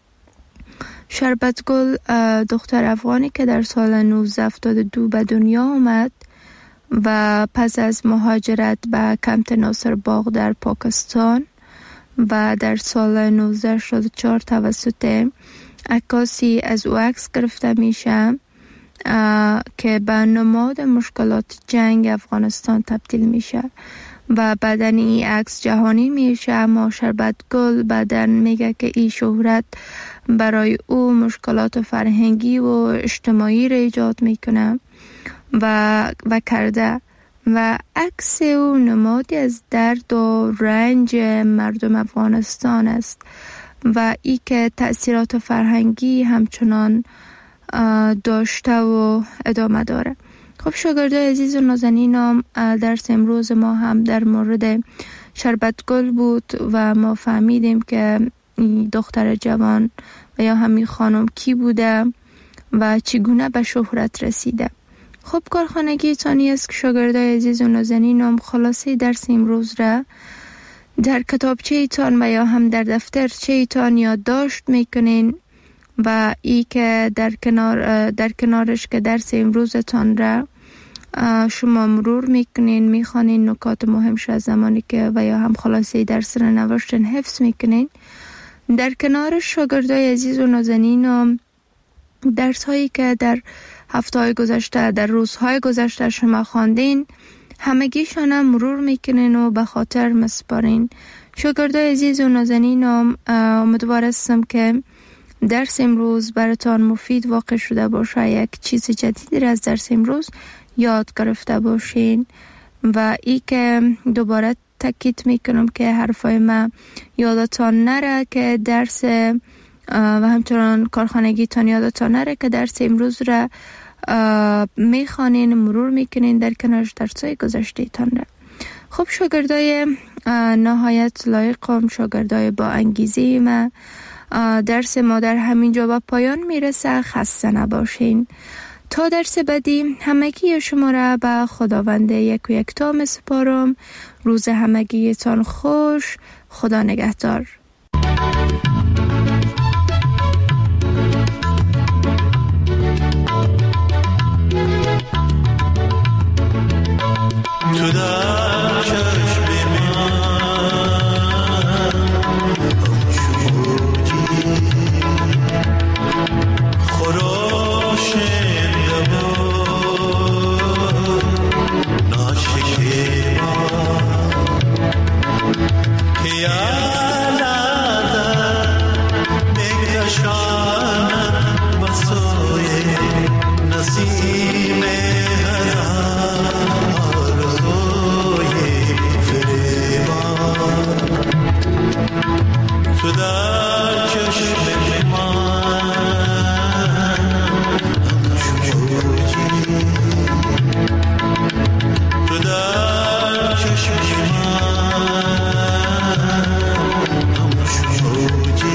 شربت گل دختر افغانی که در سال نوزده هفتاد و دو به دنیا آمد و پس از مهاجرت به کمپ ناصر باغ در پاکستان و در سال نوزده شصت و چهار توسط عکاسی از او عکس گرفته میشه که به نماد مشکلات جنگ افغانستان تبدیل میشه و بعدن این عکس جهانی میشه. اما شربت گل بعدن میگه که این شهرت برای او مشکلات فرهنگی و اجتماعی را ایجاد میکنه و و کرده و عکس او نمادی از درد و رنج مردم افغانستان است و ای که تأثیرات فرهنگی همچنان داشته و ادامه داره. خب شاگردای عزیز و نازنینم، درس امروز ما هم در مورد شربت گل بود و ما فهمیدیم که دختر جوان و یا همین خانم کی بوده و چگونه به شهرت رسیده. خب کارخانگی تانی است که شاگردای عزیز و نازنینم خلاصه درس امروز را در کتابچه ایتان و یا هم در دفترچه ایتان یادداشت میکنین و ای که در کنار در کنارش که درس امروزتان را شما مرور میکنین، میخوانین نکات مهمش از زمانی که و یا هم خلاصه درس را نوشتن حفظ میکنین. در کنارش شاگردای عزیز و نازنینم درس هایی که در هفته های گذشته در روزهای گذشته شما خواندین همگیشان هم مرور میکنین و به خاطر مسپارین. شاگردای عزیز و نازنینم، امیدوار هستم که درس امروز براتان مفید واقع شده باشه، یک چیز جدیدی از درس امروز یاد گرفته باشین و ای که دوباره تاکید میکنم که حرفای من یادتان نره که درس و همچنان کارخانگیتان یادتان نره که درس امروز را میخوانین، مرور میکنین در کنارش درسای گذشته تان را. خب شاگردای نهایت لایقم، شاگردای با انگیزه ما، درس ما در همین جا به پایان میرسه. خسته نباشین. تا درس بعدی همگی شما را به خداوند یک و یک تا می سپارم. روز همگیتان خوش. خدا نگهدار. تو در چشم من همچون خراشنده بود ناشکیبا که یالده بکشانم بسوی نسیم تو در چشم من همچون موجی، تو در چشم من همچون موجی.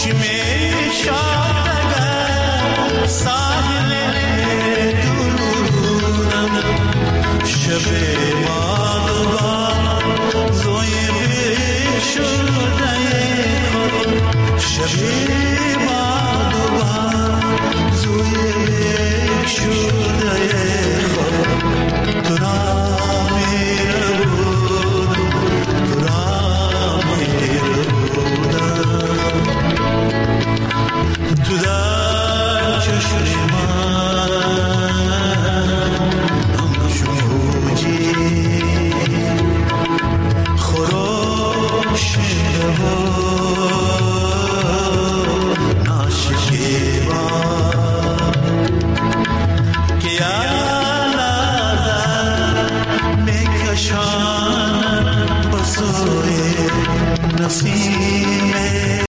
چشم شاد اگر ساحل دورم شب